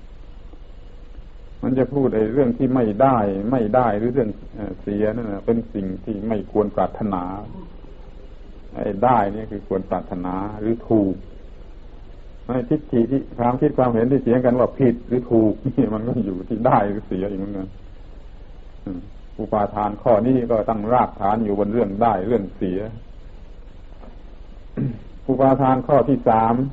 มันจะพูดไอ้เรื่องที่ไม่ได้หรือเรื่องเสียนั่นนะเป็นสิ่งที่ไม่ควรปรารถนาไอ้ได้นี่คือควรปรารถนาหรือถูกไอ้ทิฏฐิที่ความคิดความเห็นที่เถียงกันว่าผิดหรือถูกนี่มันก็อยู่ที่ได้หรือเสียอีกเหมือนกันอุปาทานข้อนี้ก็ตั้งรากฐานอยู่บนเรื่องได้เรื่องเสียอุปาทานข้อที่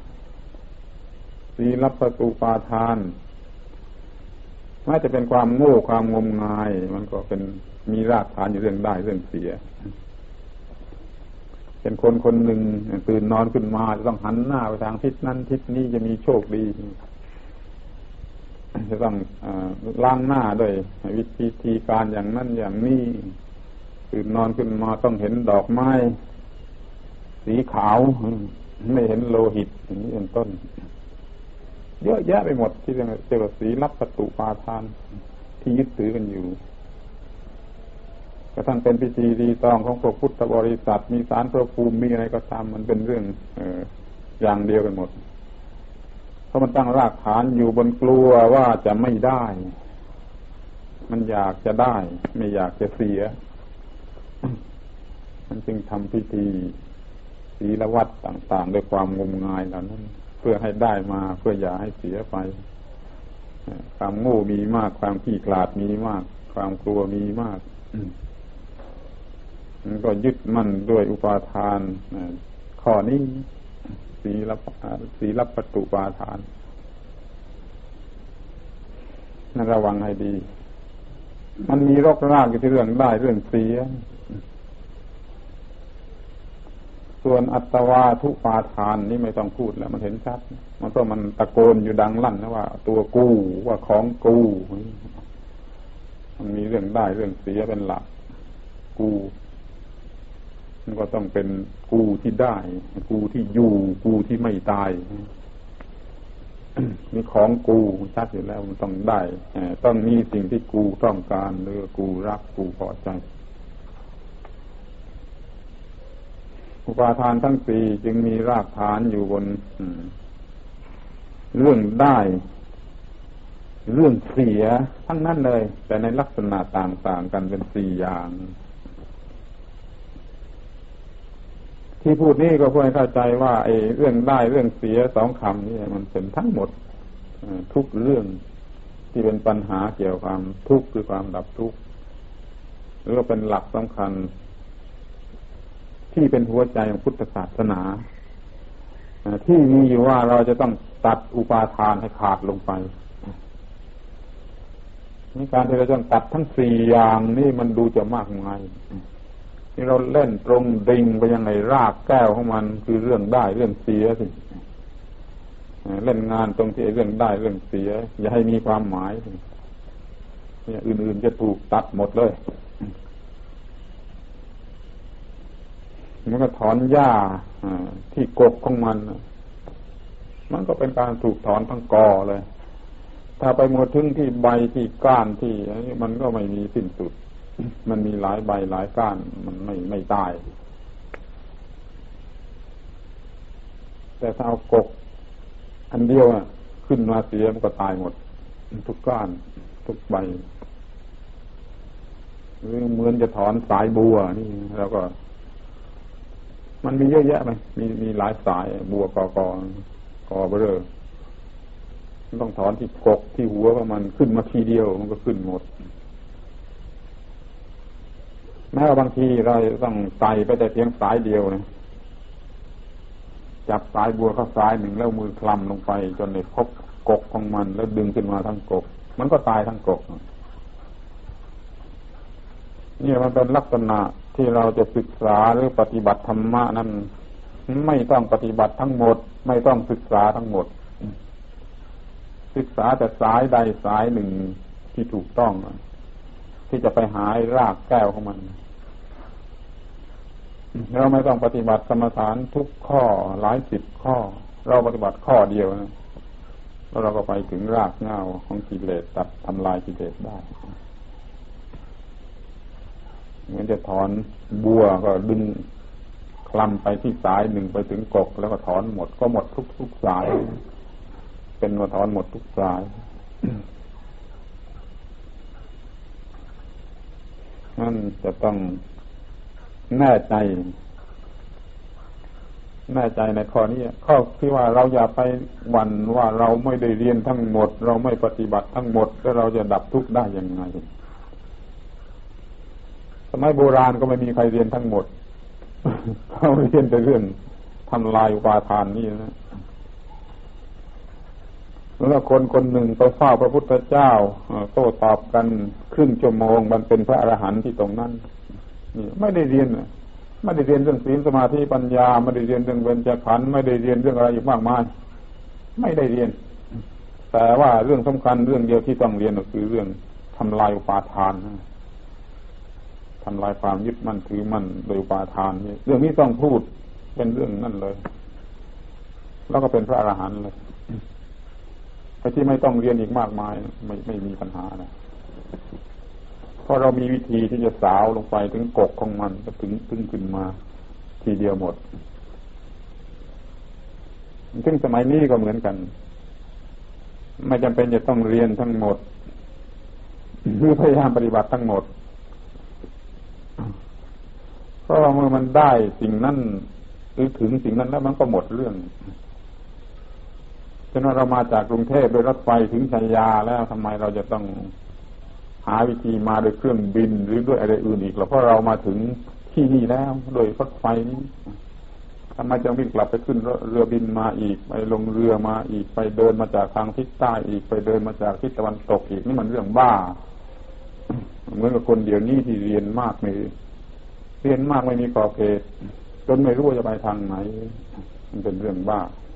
3ศีลปตุปาทานแม้จะเป็นความโง่ความงมงายมันก็เป็นมีรากฐานอยู่เรื่องได้เรื่องเสียเป็นคนคนหนึ่งตื่นนอนขึ้นมาจะต้องหันหน้าไปทางทิศนั้นทิศนี้จะมีโชคดีจะต้องล้างหน้าด้วยวิธีการอย่างนั้นอย่างนี้ตื่นนอนขึ้นมาต้องเห็นดอกไม้สีขาวไม่เห็นโลหิตอย่างนี้เป็นต้นเยอะแยะไปหมดที่เรียกว่าศีลปตุปาทานที่ยึดถือกันอยู่กระทั่งเป็นพิธีรีตองของพวกพุทธบริษัทมีศาลพระภูมิมีอะไรก็ตามมันเป็นเรื่องอย่างเดียวกันหมดเพราะมันตั้งรากฐานอยู่บนกลัวว่าจะไม่ได้มันอยากจะได้ไม่อยากจะเสียมันจึงทำพิธีศีลวัดต่างๆด้วยความงมงายเหล่านั้นเพื่อให้ได้มาเพื่ออย่าให้เสียไปความโง่มีมากความขี้ขลาดมีมากความกลัวมีมากมันก็ยึดมั่นด้วยอุปาทานข้อนี้ศีลปตุปาทานนั่นระวังให้ดีมันมีรกรากอยู่ที่เรื่องได้เรื่องเสียส่วนอัตวาทุปาทานนี่ไม่ต้องพูดแล้วมันเห็นชัดมันก็มันตะโกนอยู่ดังลั่นนะว่าตัวกูว่าของกูมันมีเรื่องได้เรื่องเสียเป็นหลักกูมันก็ต้องเป็นกูที่ได้กูที่อยู่กูที่ไม่ตายมีของกูชัดอยู่แล้วมันต้องได้ต้องมีสิ่งที่กูต้องการหรือกูรักกูพอใจอุปาทานทั้งสี่จึงมีรากฐานอยู่บนเรื่องได้เรื่องเสียทั้งนั้นเลยแต่ในลักษณะต่างๆกันเป็น4อย่างที่พูดนี่ก็เพื่อให้เข้าใจว่าไอ้เรื่องได้เรื่องเสีย2คำนี้มันเป็นทั้งหมดทุกเรื่องที่เป็นปัญหาเกี่ยวกับความทุกข์คือความดับทุกข์หรือว่าเป็นหลักสำคัญที่เป็นหัวใจของพุทธศาสนาที่มีอยู่ว่าเราจะต้องตัดอุปาทานให้ขาดลงไปนี่การที่เราต้องตัดทั้ง4อย่างนี่มันดูจะมากมายนี่เราเล่นตรงดิ่งไปยังไงรากแก้วของมันคือเรื่องได้เรื่องเสียสิเล่นงานตรงที่เรื่องได้เรื่องเสียอย่าให้มีความหมายเนี่ยอื่นๆจะถูกตัดหมดเลยมันก็ถอนหญ้าที่กกของมันก็เป็นการถูกถอนทั้งกอเลยถ้าไปหมดถึงที่ใบที่ก้านที่อันนี้มันก็ไม่มีสิ้นสุดมันมีหลายใบหลายก้านมันไม่ตายแต่ถ้าเอากกอันเดียวขึ้นมาเสียมันก็ตายหมดทุกก้านทุกใบหรือเหมือนจะถอนสายบัวนี่แล้วก็มันมีเยอะแยะไหมมีหลายสายบัวกอเบอร์ต้องถอนที่กกที่หัวของมันขึ้นมาทีเดียวมันก็ขึ้นหมดแม้ว่าบางทีเราต้องไต่ไปแต่เพียงสายเดียวนะจับสายบัวเข้าสายหนึ่งแล้วมือคลำลงไปจนได้พบกกของมันแล้วดึงขึ้นมาทั้งกกมันก็ตายทั้งกกนี่มันเป็นลักษณะที่เราจะศึกษาหรือปฏิบัติธรรมะนั้นไม่ต้องปฏิบัติทั้งหมดไม่ต้องศึกษาทั้งหมดศึกษาแต่สายใดสายหนึ่งที่ถูกต้องที่จะไปหารากแก้วของมันเราไม่ต้องปฏิบัติสมถานทุกข้อหลายสิบข้อเราปฏิบัติข้อเดียวนะแล้วเราก็ไปถึงรากเหง้าของกิเลสตัดทำลายกิเลสได้เหมือนจะถอนบัวก็ดึงคลำไปที่สายหนึ่งไปถึงกกแล้วก็ถอนหมดก็หมดทุกสายเป็นว่าถอนหมดทุกสายนั่นจะต้องแน่ใจในข้อนี้ข้อที่ว่าเราอย่าไปหวั่นว่าเราไม่ได้เรียนทั้งหมดเราไม่ปฏิบัติทั้งหมดแล้วเราจะดับทุกข์ได้ยังไงสมัยโบราณก็ไม่มีใครเรียนทั้งหมดเขาเรียนแต่เรื่องทำลายอุปาทานนี่นะแล้วคนหนึ่งไปเฝ้าพระพุทธเจ้าโต้ตอบกันครึ่งชั่วโมงมันเป็นพระอรหันต์ที่ตรงนั้นนี่ไม่ได้เรียนเรื่องศีลสมาธิปัญญาไม่ได้เรียนเรื่องเบญจขันธ์ไม่ได้เรียนเรื่องอะไรอยู่มากมายไม่ได้เรียนแต่ว่าเรื่องสำคัญเรื่องเดียวที่ต้องเรียนก็คือเรื่องทำลายอุปาทานทำลายความยึดมั่นถือมั่นโดยอุปาทานนี่เรื่องนี้ต้องพูดเป็นเรื่องนั่นเลยแล้วก็เป็นพระอรหันต์เลยไอ้ที่ไม่ต้องเรียนอีกมากมายไม่มีปัญหานะเพราะเรามีวิธีที่จะสาวลงไปถึงกกของมันก็ถึงขึ้นมาทีเดียวหมดซึ่งสมัยนี้ก็เหมือนกันไม่จำเป็นจะต้องเรียนทั้งหมดหรือพยายามปฏิบัติทั้งหมดเพราะเมื่อมันได้สิ่งนั้นหรือถึงสิ่งนั้นแล้วมันก็หมดเรื่องฉะนั้นเรามาจากกรุงเทพโดยรถไฟถึงชัยยาแล้วทำไมเราจะต้องหาวิธีมาโดยเครื่องบินหรือด้วยอะไรอื่นอีกหรอเพราะเรามาถึงที่นี่แล้วโดยรถไฟนี้ทำไมจะวิ่งกลับไปขึ้นเรือบินมาอีกไปลงเรือมาอีกไปเดินมาจากทางทิศใต้อีกไปเดินมาจากทิศตะวันตกอีกนี่มันเรื่องบ้าเหมือนกับคนเดี๋ยวนี้ที่เรียนมากไม่มีขอบเขตจนไม่รู้จะไปทางไหนมันเป็นเรื่องบ้า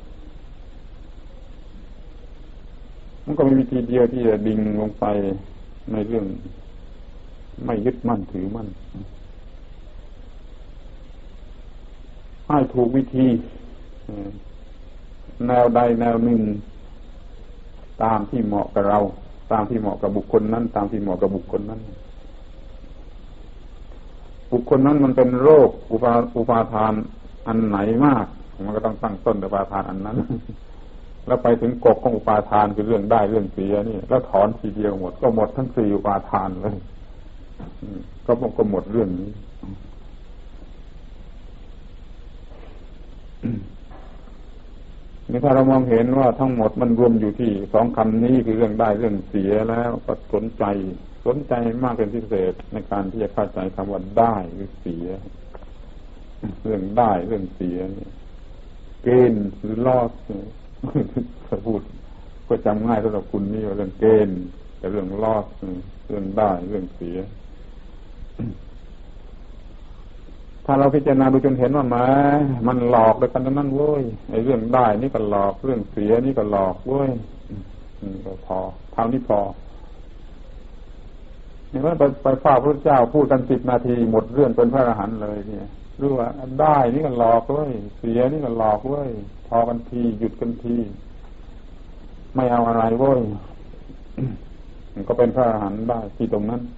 มันก็มีวิธีเดียวที่จะดิ่งลงไปในเรื่องไม่ยึดมั่นถือมั่นให้ถูกวิธีแนวใดแนวหนึ่งตามที่เหมาะกับเราตามที่เหมาะกับบุคคลนั้นตามที่เหมาะกับบุคคลนั้นบุคคลนั้นมันเป็นโรคอุปาทานอันไหนมากมันก็ต้องตั้งต้นอุปาทานอันนั้นแล้วไปถึงกกของอุปาทานคือเรื่องได้เรื่องเสียนี่แล้วถอนทีเดียวหมดก็หมดทั้ง4อุปาทานเลยก็หมดเรื่องนี้นี่ถ้าเรามองเห็นว่าทั้งหมดมันรวมอยู่ที่2คำนี้คือเรื่องได้เรื่องเสียแล้วก็สนใจมากเป็นพิเศษในการที่จะเข้าใจคำว่าได้หรือเสียเรื่องได้เรื่องเสียนี่เกณฑ์หรือลอสถ้าพูดก็จำง่ายสำหรับคุณนี่ว่าเรื่องเกณฑ์แต่เรื่องลอสเรื่องได้เรื่องเสียถ้าเราพิจารณาดูจนเห็นว่ามันหลอกด้วยกันทั้งนั้นเว้ยไอ้เรื่องได้นี่ก็หลอกเรื่องเสียนี่ก็หลอกเว้ยก็พอเท่านี้พอนี่ว่าไปฟ้าพระเจ้าพูดกัน10 นาทีหมดเรื่องเป็นพระอรหันต์เลยเนี่ยรู้ว่าได้นี่ก็หลอกเว้ยเสียนี่ก็หลอกเว้ยพอกันทีหยุดกันทีไม่เอาอะไรเว้ยมันก็เป็นพระอรหันต์ได้ที่ตรงนั้น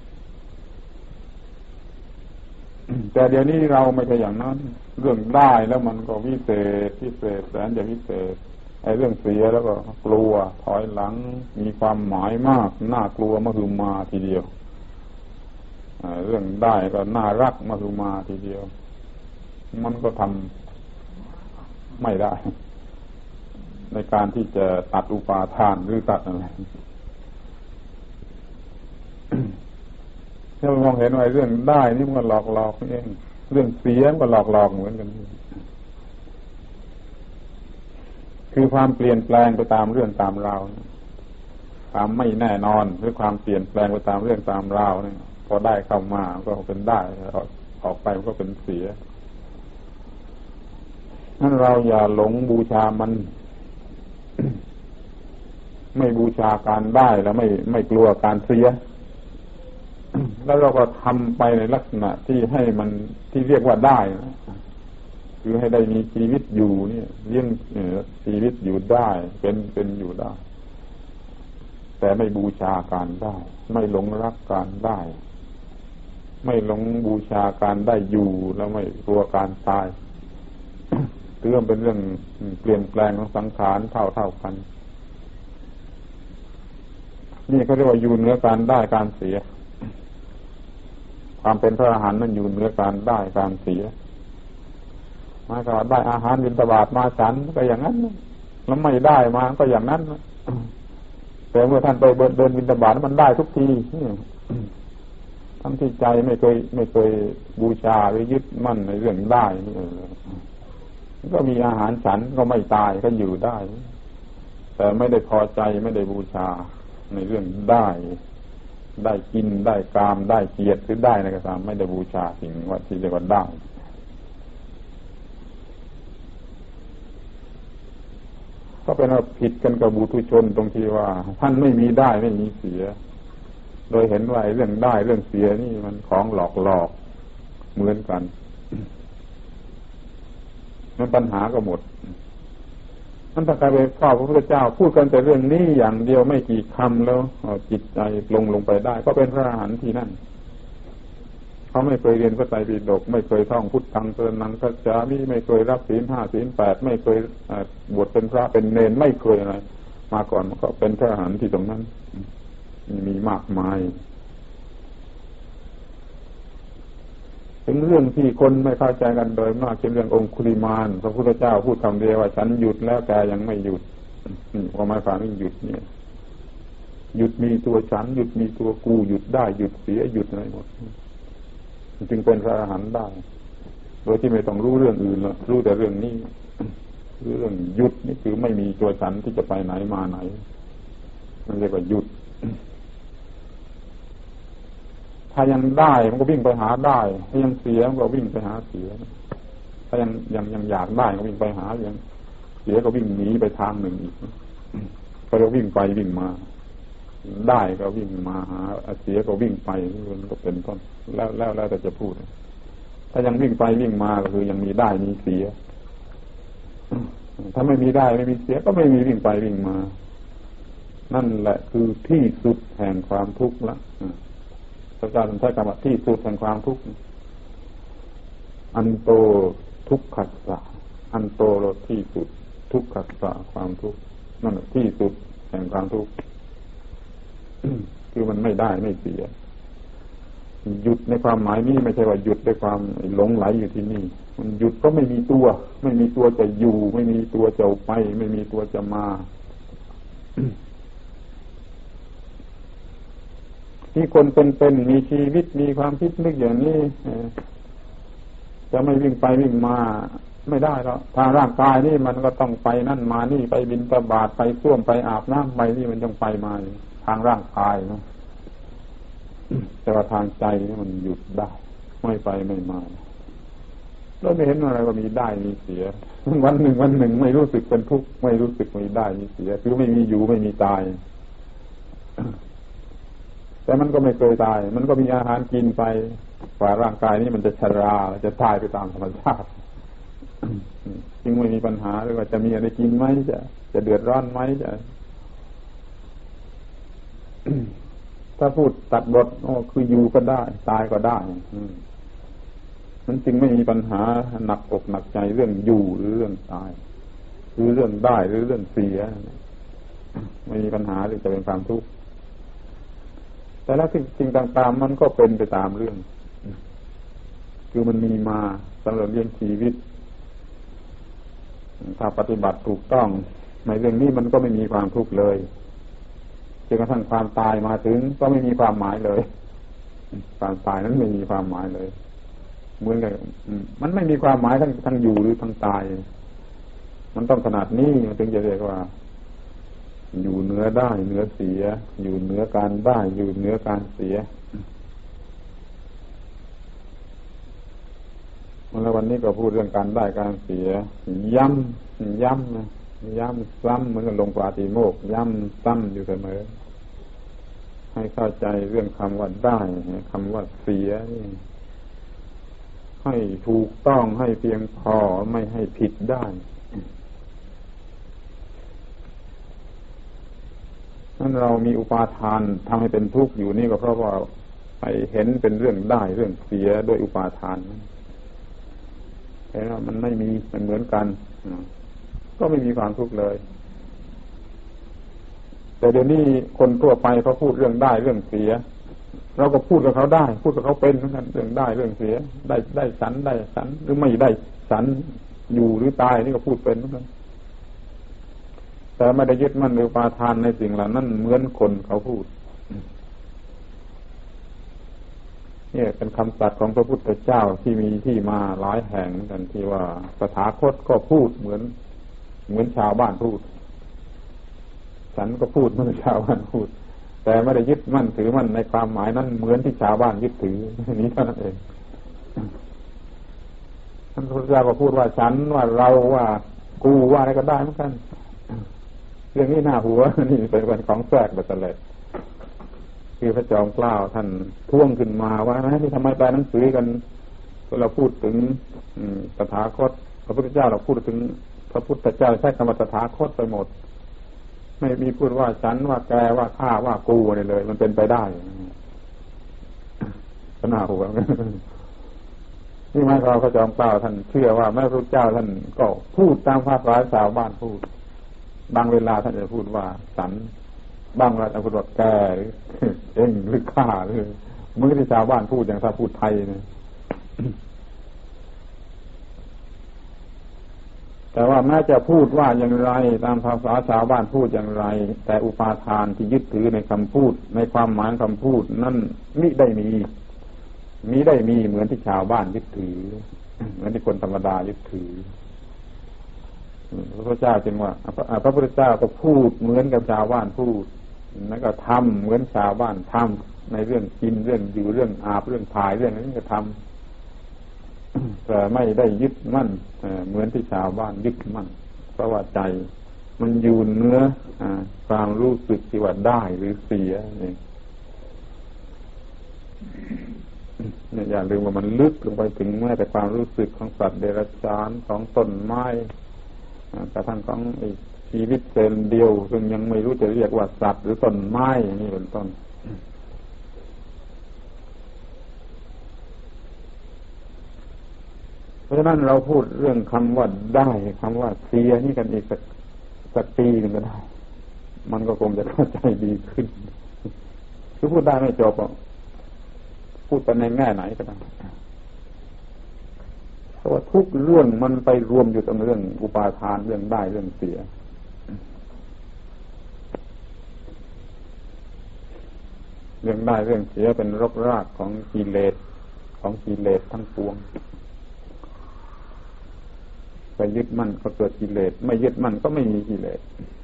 แต่เดี๋ยวนี้เราไม่ใช่อย่างนั้นเรื่องได้แล้วมันก็วิเศษแสนจะวิเศษไอ้เรื่องเสียแล้วก็กลัวถอยหลังมีความหมายมากน่ากลัวมหึมาทีเดียวเรื่องได้ก็น่ารักมหึมาทีเดียวมันก็ทำไม่ได้ในการที่จะตัดอุปาทานหรือตัดอะไรถ้าเรามองเห็นว่าเรื่องได้นี่มันก็หลอกเองเรื่องเสียมันก็หลอกเหมือนกันคือความเปลี่ยนแปลงไปตามเรื่องตามราวความไม่แน่นอนหรือความเปลี่ยนแปลงไปตามเรื่องตามราวนี่พอได้เข้ามาก็เป็นได้ออกไปก็เป็นเสียนั้นเราอย่าหลงบูชามัน ไม่บูชาการได้แล้วไม่กลัวการเสีย แล้วเราก็ทำไปในลักษณะที่ให้มันที่เรียกว่าได้นะคือให้ได้มีชีวิตอยู่เนี่ยเลี้ยงชีวิตอยู่ได้เป็นอยู่ได้แต่ไม่บูชาการได้ไม่หลงรักการได้ไม่หลงบูชาการได้อยู่แล้วไม่กลัวการตายเรื่องเป็นเรื่องเปลี่ยนแปลงของสังขารเท่ากันนี่เขาเรียกว่าอยู่เหนือการได้การเสียความเป็นพระอรหันต์นั้นอยู่เหนือการได้การเสียมาก็ได้อาหารบิณฑบาตมาฉันก็อย่างนั้นแล้วไม่ได้มาก็อย่างนั้นแต่เมื่อท่านไปเดินบิณฑบาตมันได้ทุกทีทั้งที่ใจไม่เคยบูชาหรือยึดมั่นในเรื่องได้นี่ก็มีอาหารฉันก็ไม่ตายก็อยู่ได้แต่ไม่ได้พอใจไม่ได้บูชาในเรื่องได้กินได้กามได้เกียรติหรือได้ในกระทำไม่ได้บูชาสิ่งว่าที่เรียกว่าได้ก็เป็นว่าผิดกันกับบุถุชนตรงที่ว่าท่านไม่มีได้ไม่มีเสียโดยเห็นว่าเรื่องได้เรื่องเสียนี่มันของหลอกเหมือนกันมันปัญหาก็หมดนั่นถ้าใครไปเฝ้าพระพุทธเจ้าพูดกันแต่เรื่องนี้อย่างเดียวไม่กี่คำแล้วจิตใจลงไปได้ก็เป็นพระอรหันต์ที่นั่นเขาไม่เคยเรียนพระไตรปิฎกไม่เคยท่องพุทธังสรณังคัจฉามิไม่เคยรับศีล 5 ศีล 8ไม่เคยบวชเป็นพระเป็นเณรไม่เคยอะไรมาก่อนมันก็เป็นพระอรหันต์ที่ตรงนั้นมีมากมายถึงเรื่องที่คนไม่เข้าใจกันโดยมากเช่นเรื่ององคุลิมานพระพุทธเจ้าพูดคำเดียวว่าฉันหยุดแล้วแกยังไม่หยุดความหมายความว่าหยุดเนี่ยหยุดมีตัวฉันหยุดมีตัวกูหยุดได้หยุดเสียหยุดอะไรหมดจึงเป็นพระอรหันต์ได้โดยที่ไม่ต้องรู้เรื่องอื่นแล้วรู้แต่เรื่องนี้เรื่องหยุดนี่คือไม่มีตัวฉันที่จะไปไหนมาไหนมันเรียกว่าหยุดถ้ายังได้มันก็วิ่งไปหาได้ถ้ายังเสียมันก็วิ่งไปหาเสียถ้ายังอยากได้ก็วิ่งไปหายังเสียก็วิ่งหนีไปทางหนึ่งอีกก็จะวิ่งไปวิ่งมาได้ก็วิ่งมาหาเสียก็วิ่งไปมันก็เป็นต้นแล้วแต่จะพูดถ้ายังวิ่งไปวิ่งมาก็คือยังมีได้มีเสียถ้าไม่มีได้ไม่มีเสียก็ไม่มีวิ่งไปวิ่งมานั่นแหละคือที่สุดแห่งความทุกข์ละพระเจ้าใช้คำว่าที่สุดแห่งความทุกข์อันโตทุกขัสสะอันโตโลที่สุดทุกขัสสะความทุกข์นั่นที่สุดแห่งความทุกข์คือมันไม่ได้ไม่เสียหยุดในความหมายนี้ไม่ใช่ว่าหยุดด้วยความหลงไหลอยู่ที่นี่มันหยุดก็ไม่มีตัวจะอยู่ไม่มีตัวจะไปไม่มีตัวจะมาที่คนเป็นมีชีวิตมีความคิดนึกอย่างนี้จะไม่วิ่งไปวิ่งมาไม่ได้แล้วทางร่างกายนี่มันก็ต้องไปนั่นมานี่ไปบิณฑบาตไปส้วมไปอาบน้ำไปนี่มันต้องไปมาทางร่างกายนะแต่ว่าทางใจนี่มันหยุดได้ไม่ไปไม่มาแล้วไม่เห็นอะไรว่ามีได้มีเสียวันหนึ่งไม่รู้สึกเป็นทุกข์ไม่รู้สึกมีได้มีเสียคือไม่มีอยู่ไม่มีตายแต่มันก็ไม่เคยตายมันก็มีอาหารกินไปกว่าร่างกายนี้มันจะชราจะตายไปตามธรรมชาติจึงไม่มีปัญหาเลยว่าจะมีอะไรกินไหมจะเดือดร้อนไหมจะถ้าพูดตัดบทคืออยู่ก็ได้ตายก็ได้มันจึงไม่มีปัญหาหนักอกหนักใจเรื่องอยู่หรือเรื่องตายหรือเรื่องได้หรือเรื่องเสียไม่มีปัญหาหรือจะเป็นความทุกข์แต่ละสิ่งต่างๆมันก็เป็นไปตามเรื่องคือมันมีมาสำหรับเลี้ยงชีวิตถ้าปฏิบัติถูกต้องในเรื่องนี้มันก็ไม่มีความทุกข์เลยจนกระทั่งความตายมาถึงก็ไม่มีความหมายเลยความตายนั้นไม่มีความหมายเลยเหมือนกันมันไม่มีความหมายทั้งอยู่หรือทั้งตายมันต้องขนาดนี้มันถึงจะเรียกว่าอยู่เหนือได้เหนือเสียอยู่เหนือการได้อยู่เหนือการเสียแล้ววันนี้ก็พูดเรื่องการได้การเสียย้ำนะย้ำซ้ำเหมือนกับลงปาฏิโมกข์ย้ำซ้ำอยู่เสมอให้เข้าใจเรื่องคำว่าได้คำว่าเสียนี่ให้ถูกต้องให้เพียงพอไม่ให้ผิดได้นั่นเรามีอุปาทานทำให้เป็นทุกข์อยู่นี่ก็เพราะว่าไปเห็นเป็นเรื่องได้เรื่องเสียด้วยอุปาทานเห็นว่ามันไม่มีมันเหมือนกันก็ไม่มีความทุกข์เลยแต่เดี๋ยวนี้คนทั่วไปเขาพูดเรื่องได้เรื่องเสียเราก็พูดกับเขาได้พูดกับเขาเป็นเหมือนกันเรื่องได้เรื่องเสียได้สันหรือไม่ได้สันอยู่หรือตายนี่ก็พูดเป็นเหมือนกันแต่ไม่ได้ยึดมั่นในอุปาทานในสิ่งเหล่านั้นเหมือนคนเขาพูดนี่เป็นคำตรัสของพระพุทธเจ้าที่มีที่มาหลายแห่งเหมือนกันที่ว่าตถาคตก็พูดเหมือนชาวบ้านพูดฉันก็พูดเหมือนชาวบ้านพูดแต่ไม่ได้ยึดมั่นถือมั่นในความหมายนั้นเหมือนที่ชาวบ้านยึดถือนี้เท่านั้นเองท่านพระพุทธเจ้าก็พูดว่าฉันว่าเราว่ากูว่าอะไรก็ได้เหมือนกันเรื่องนี้หน้าหัวนี่เป็นของแทรกไปตลอดคือพระจอมเกล้าท่านท่วงขึ้นมาว่าที่ทำไมแปลหนังสือกันเราพูดถึงตถาคตพระพุทธเจ้าเราพูดถึงพระพุทธเจ้าใช้คำว่าตถาคตไปหมดไม่มีพูดว่าฉันว่าแกว่าข้าว่ากูอะไรเลยมันเป็นไปได้ก็น่าหัวนี่หมายความพระจอมเกล้าท่านเชื่อว่าแม่พระพุทธเจ้าท่านก็พูดตามภาษาชาวบ้านพูดบางเวลาท่านจะพูดว่าฉันบางเวลาท่านพูดว่าแกหรือเองหรือข้าหรือเมื่อที่ชาวบ้านพูดอย่างถ้าพูดไทยเนี่ยแต่ว่าแม้จะพูดว่าอย่างไรตามภาษาชาวบ้านพูดอย่างไรแต่อุปาทานที่ยึดถือในคำพูดในความหมายคำพูดนั่นมิได้มีเหมือนที่ชาวบ้านยึดถือเหมือนที่คนธรรมดายึดถือพระพุทธเจ้าจึงว่าพระพุทธเจ้าก็พูดเหมือนกับชาวบ้านพูดแล้วก็ทำเหมือนชาวบ้านทำในเรื่องกินเรื่องอยู่เรื่องอาบเรื่องถ่ายเรื่องนี้ก็ทำแต่ไม่ได้ยึดมั่นเหมือนที่ชาวบ้านยึดมั่นเพราะว่าใจมันอยู่เนื้อความรู้สึกที่ว่าได้หรือเสียนี่อย่าลืมว่ามันลึกลงไปถึงแม้แต่ความรู้สึกของสัตว์เดรัจฉานของต้นไม้กระทั่งของชีวิตเซลล์เดียวซึ่งยังไม่รู้จะเรียกว่าสัตว์หรือต้นไม้นี่เป็นต้นเพราะฉะนั้นเราพูดเรื่องคำว่าได้คำว่าเสียนี่กันอีกสักปีหนึ่งก็ได้มันก็คงจะเข้าใจดีขึ้นคือพูดได้ไม่จบพูดไปในแง่ไหนก็ได้เพราะว่าทุกเรื่องมันไปรวมอยู่ตรงเรื่องอุปาทานเรื่องได้เรื่องเสียเรื่องได้เรื่องเสียเป็นรกรากของกิเลสทั้งปวงไปยึดมั่นก็เกิดกิเลสไม่ยึดมั่นก็ไม่มีกิเลส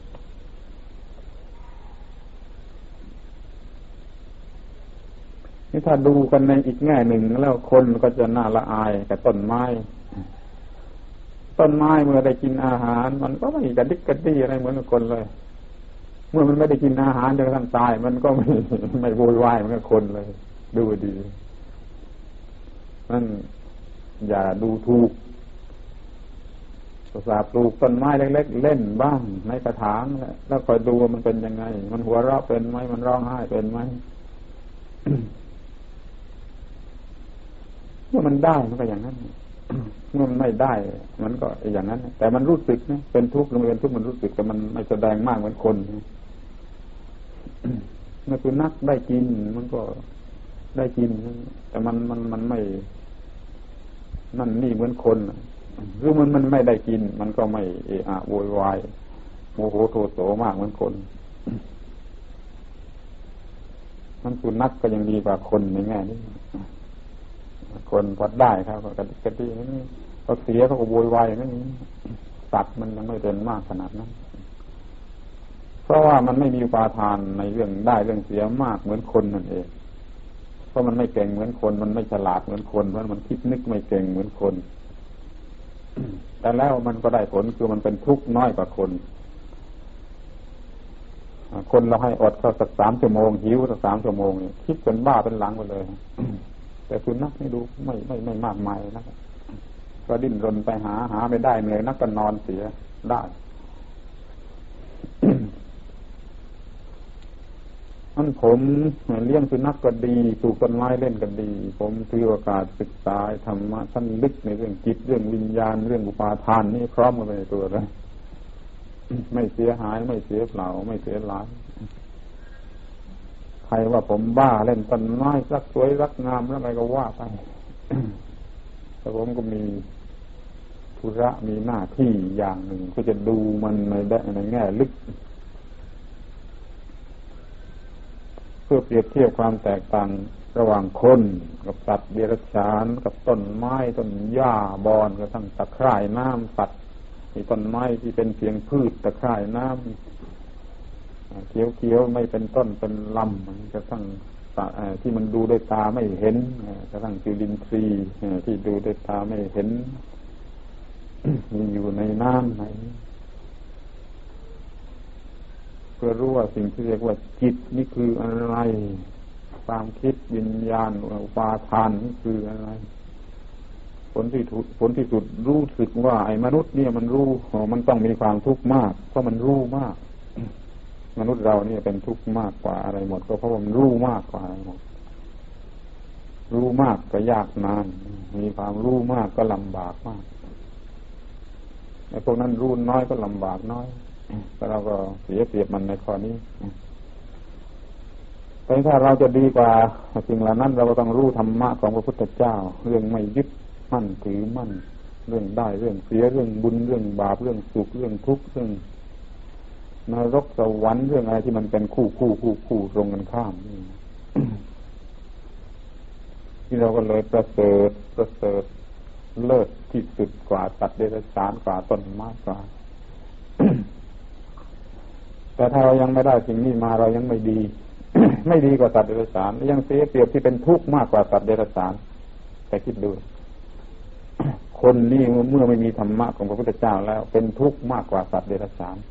นี่ถ้าดูกันในอีกแง่หนึ่งแล้วคนก็จะน่าละอายกับต้นไม้เมื่อได้กินอาหารมันก็ไม่กระดิกกระดี้อะไรเหมือนกับคนเลยเมื่อมันไม่ได้กินอาหารจนกระทั่งตายมันก็ไม่โวยวายเหมือนกับคนเลยดูดีนั่นอย่าดูถูกสาปลูกต้นไม้เล็กๆเล่นบ้างในกระถางแล้วคอยดูว่ามันเป็นยังไงมันหัวเราะเป็นไหมมันร้องไห้เป็นไหม เมื่อมันได้มันก็อย่างนั้น เมื่อมันไม่ได้มันก็อย่างนั้นแต่มันรู้สึกนะเป็นทุกข์โรงเรียนทุกข์มันรู้สึกแต่มันไม่แสดงมากเหมือนคน เมื่อสุนัขได้กินมันก็ได้กินแต่มันไม่นั่นนี่เหมือนคนหรือมันไม่ได้กินมันก็ไม่เอะอะโวยวายโมโหโทโสมากเหมือนคน มันสุนัขก็ยังดีกว่าคนในแง่นี้คนพอได้ครับก็กระดิ่งนี่พอเสียเขาก็โวยวายอย่างนี้สัตว์มันยังไม่เป็นมากขนาดนั้นเพราะว่ามันไม่มีอุปาทานในเรื่องได้เรื่องเสียมากเหมือนคนนั่นเองเพราะมันไม่เก่งเหมือนคนมันไม่ฉลาดเหมือนคนเพราะมันคิดนึกไม่เก่งเหมือนคน แต่แล้วมันก็ได้ผลคือมันเป็นทุกข์น้อยกว่าคนคนเราให้อดเข้าสัก3 ชั่วโมงหิวสัก3 ชั่วโมงเนี่ยคิดเป็นบ้าเป็นหลังไปเลย แต่สุนัขนี่ดูไม่มากมายนะก็ดิ้นรนไปหาไม่ได้เหนื่อยนักก็นอนเสียได้ นั่นผมเลี้ยงสุนัขก็ดีปลูกต้นไม้เล่นก็ดีผมถือโอกาสศึกษาธรรมะท่านลึกในเรื่องจิตเรื่องวิญญาณเรื่องอุปาทานนี่พร้อมกันไปในตัวเลย ไม่เสียหายไม่เสียเปล่าไม่เสียหลายใครว่าผมบ้าเล่นต้นไม้รักสวยรักงามแล้วอะไรก็ว่าไป แต่ผมก็มีธุระมีหน้าที่อย่างหนึ่งก็จะดูมันในแง่ลึกเพื่อเปรียบเทียบความแตกต่างระหว่างคนกับสัตว์เดรัจฉานกับต้นไม้ต้นหญ้าบอนกระทั่งตะไคร่น้ำสัตว์มีต้นไม้ที่เป็นเพียงพืชตะไคร่น้ำเขียวๆไม่เป็นต้นเป็นลำกระทั่งที่มันดูด้วยตาไม่เห็นกระทั่งจุลินทรีย์ที่ดูด้วยตาไม่เห็น มีอยู่ในน้ำไหนเพื่อรู้ว่าสิ่งที่เรียกว่าจิตนี่คืออะไรความคิดวิญญาณอุปาทานนี่คืออะไรผลที่สุดรู้สึกว่าไอ้มนุษย์เนี่ยมันรู้มันต้องมีความทุกข์มากเพราะมันรู้มาก มนุษย์เราเนี่ยเป็นทุกข์มากกว่าอะไรหมดก็เพราะมันรู้มากกว่าอะไรหมดรู้มากก็ยากนานมีความรู้มากก็ลำบากมากไอ้พวกนั้นรู้น้อยก็ลำบากน้อยแต่เราก็เสียเปรียบมันในข้อนี้แต่ถ้าเราจะดีกว่าสิ่งเหล่านั้นเราก็ต้องรู้ธรรมะของพระพุทธเจ้าเรื่องไม่ยึดมั่นถือมั่นเรื่องได้เรื่องเสียเรื่องบุญเรื่องบาปเรื่องสุขเรื่องทุกข์เรื่องนรกสวรรค์เรื่องอะไรที่มันเป็นคู่ตรงกันข้าม ที่เราก็เลยประเสริฐเลิศที่สุดกว่าสัตว์เดรัจฉานกว่าต้นไม้กว่า แต่ถ้าเรายังไม่ได้สิ่งนี้มาเรายังไม่ดี ไม่ดีกว่าสัตว์เดรัจฉานยังเสียเปรียบที่เป็นทุกข์มากกว่าสัตว์เดรัจฉานแต่คิดดู คนนี่เมื่อไม่มีธรรมะของพระพุทธเจ้าแล้วเป็นทุกข์มากกว่าสัตว์เดรัจฉาน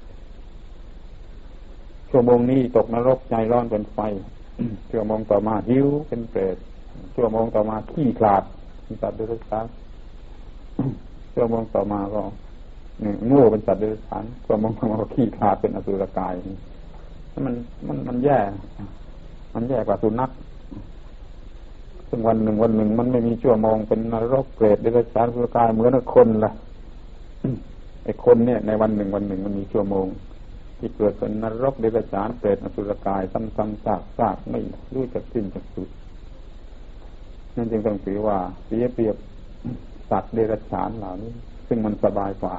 ชั่วโมงนี้ตกนรกใจร้อนเป็นไฟ ชั่วโมงต่อมาหิวเป็นเปรตชั่วโมงต่อมาขี้ขลาดเป็นสัตว์เดรัจฉานชั่วโมงต่อมาก็โง่เป็นสัตว์เดรัจฉานชั่วโมงต่อมาก็ขี้ขลาดเป็นอสุรกายมันแย่กว่าสุนัขซึ่งวันหนึ่งมันไม่มีชั่วโมงเป็นนรกเปรตเดรัจฉานอสุรกายเหมือนกับคนล่ะ ไอ้คนเนี่ยในวันหนึ่งมันมีชั่วโมงที่เกิดเป็นนรกเดรัจฉานเปรตอสุรกายซ้ำๆซากไม่รู้จักสิ้นจักสุดนั่นจึงต้องถือว่าเสียเปรียบสัตว์เดรัจฉานเหล่านี้ซึ่งมันสบายกว่า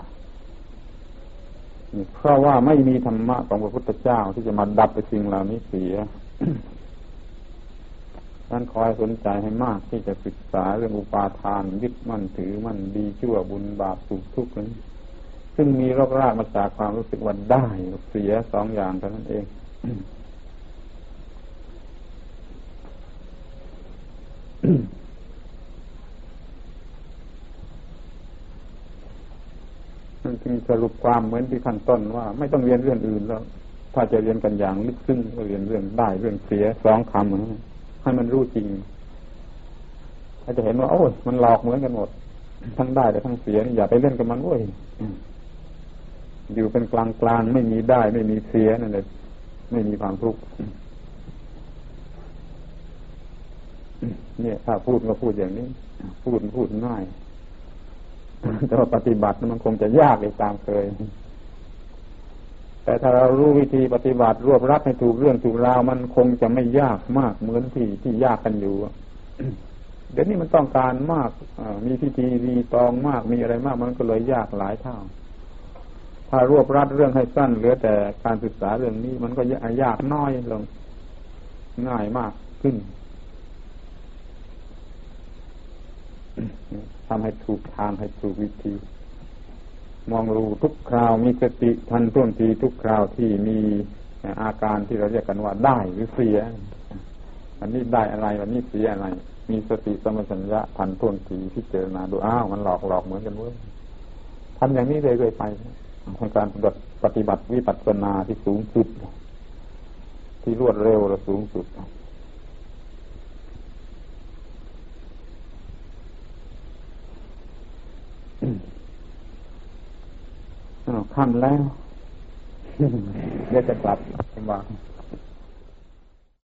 เพราะว่าไม่มีธรรมะของพระพุทธเจ้าที่จะมาดับไอ้สิ่งเหล่านี้เสีย ท่านคอยสนใจให้มากที่จะศึกษาเรื่องอุปาทานยึดมั่นถือมั่นดีชั่วบุญบาปสุขทุกข์นั้นซึ่งมีรากมาจากความรู้สึกว่าได้เสีย2 อย่างเท่านั้นเองนั่นจึงสรุปความเหมือนที่ขั้นต้นว่าไม่ต้องเรียนเรื่องอื่นแล้วถ้าจะเรียนกันอย่างลึกซึ้งก็เรียนเรื่องได้เรื่องเสีย2 คำให้มันรู้จริงถ้าจะเห็นว่าโอ้ยมันหลอกเหมือนกันหมดทั้งได้และทั้งเสียอย่าไปเล่นกับมันโว้ยอยู่เป็นกลางๆไม่มีได้ไม่มีเสียนั่นแหละไม่มีความทุกข์เนี่ยถ้าพูดก็พูดอย่างนี้พูดง่ายแต่ว่าปฏิบัติมันคงจะยากอีกตามเคยแต่ถ้าเรารู้วิธีปฏิบัติรวบรัดให้ถูกเรื่องถูกราวมันคงจะไม่ยากมากเหมือนที่ยากกันอยู่เดี๋ยวนี้มันต้องการมากมีพิธีรีตองมากมีอะไรมากมันก็เลยยากหลายเท่าถ้ารวบรัดเรื่องให้สั้นเหลือแต่การศึกษาเรื่องนี้มันก็ยากน้อยลงง่ายมากขึ้นทำให้ถูกทางให้ถูกวิธีมองรู้ทุกคราวมีสติทันท่วงทีทุกคราวที่มีอาการที่เราเรียกกันว่าได้หรือเสียอันนี้ได้อะไรอันนี้เสียอะไรมีสติสัมปชัญญะทันท่วงทีพิจารณาดูอ้าวมันหลอกเหมือนกันเว้ยทำอย่างนี้เรื่อยๆไปในการปฏิบัติวิปัสสนาที่สูงสุดที่รวดเร็วและสูงสุดค่ำแล้วเดี๋ยวจะกลับมา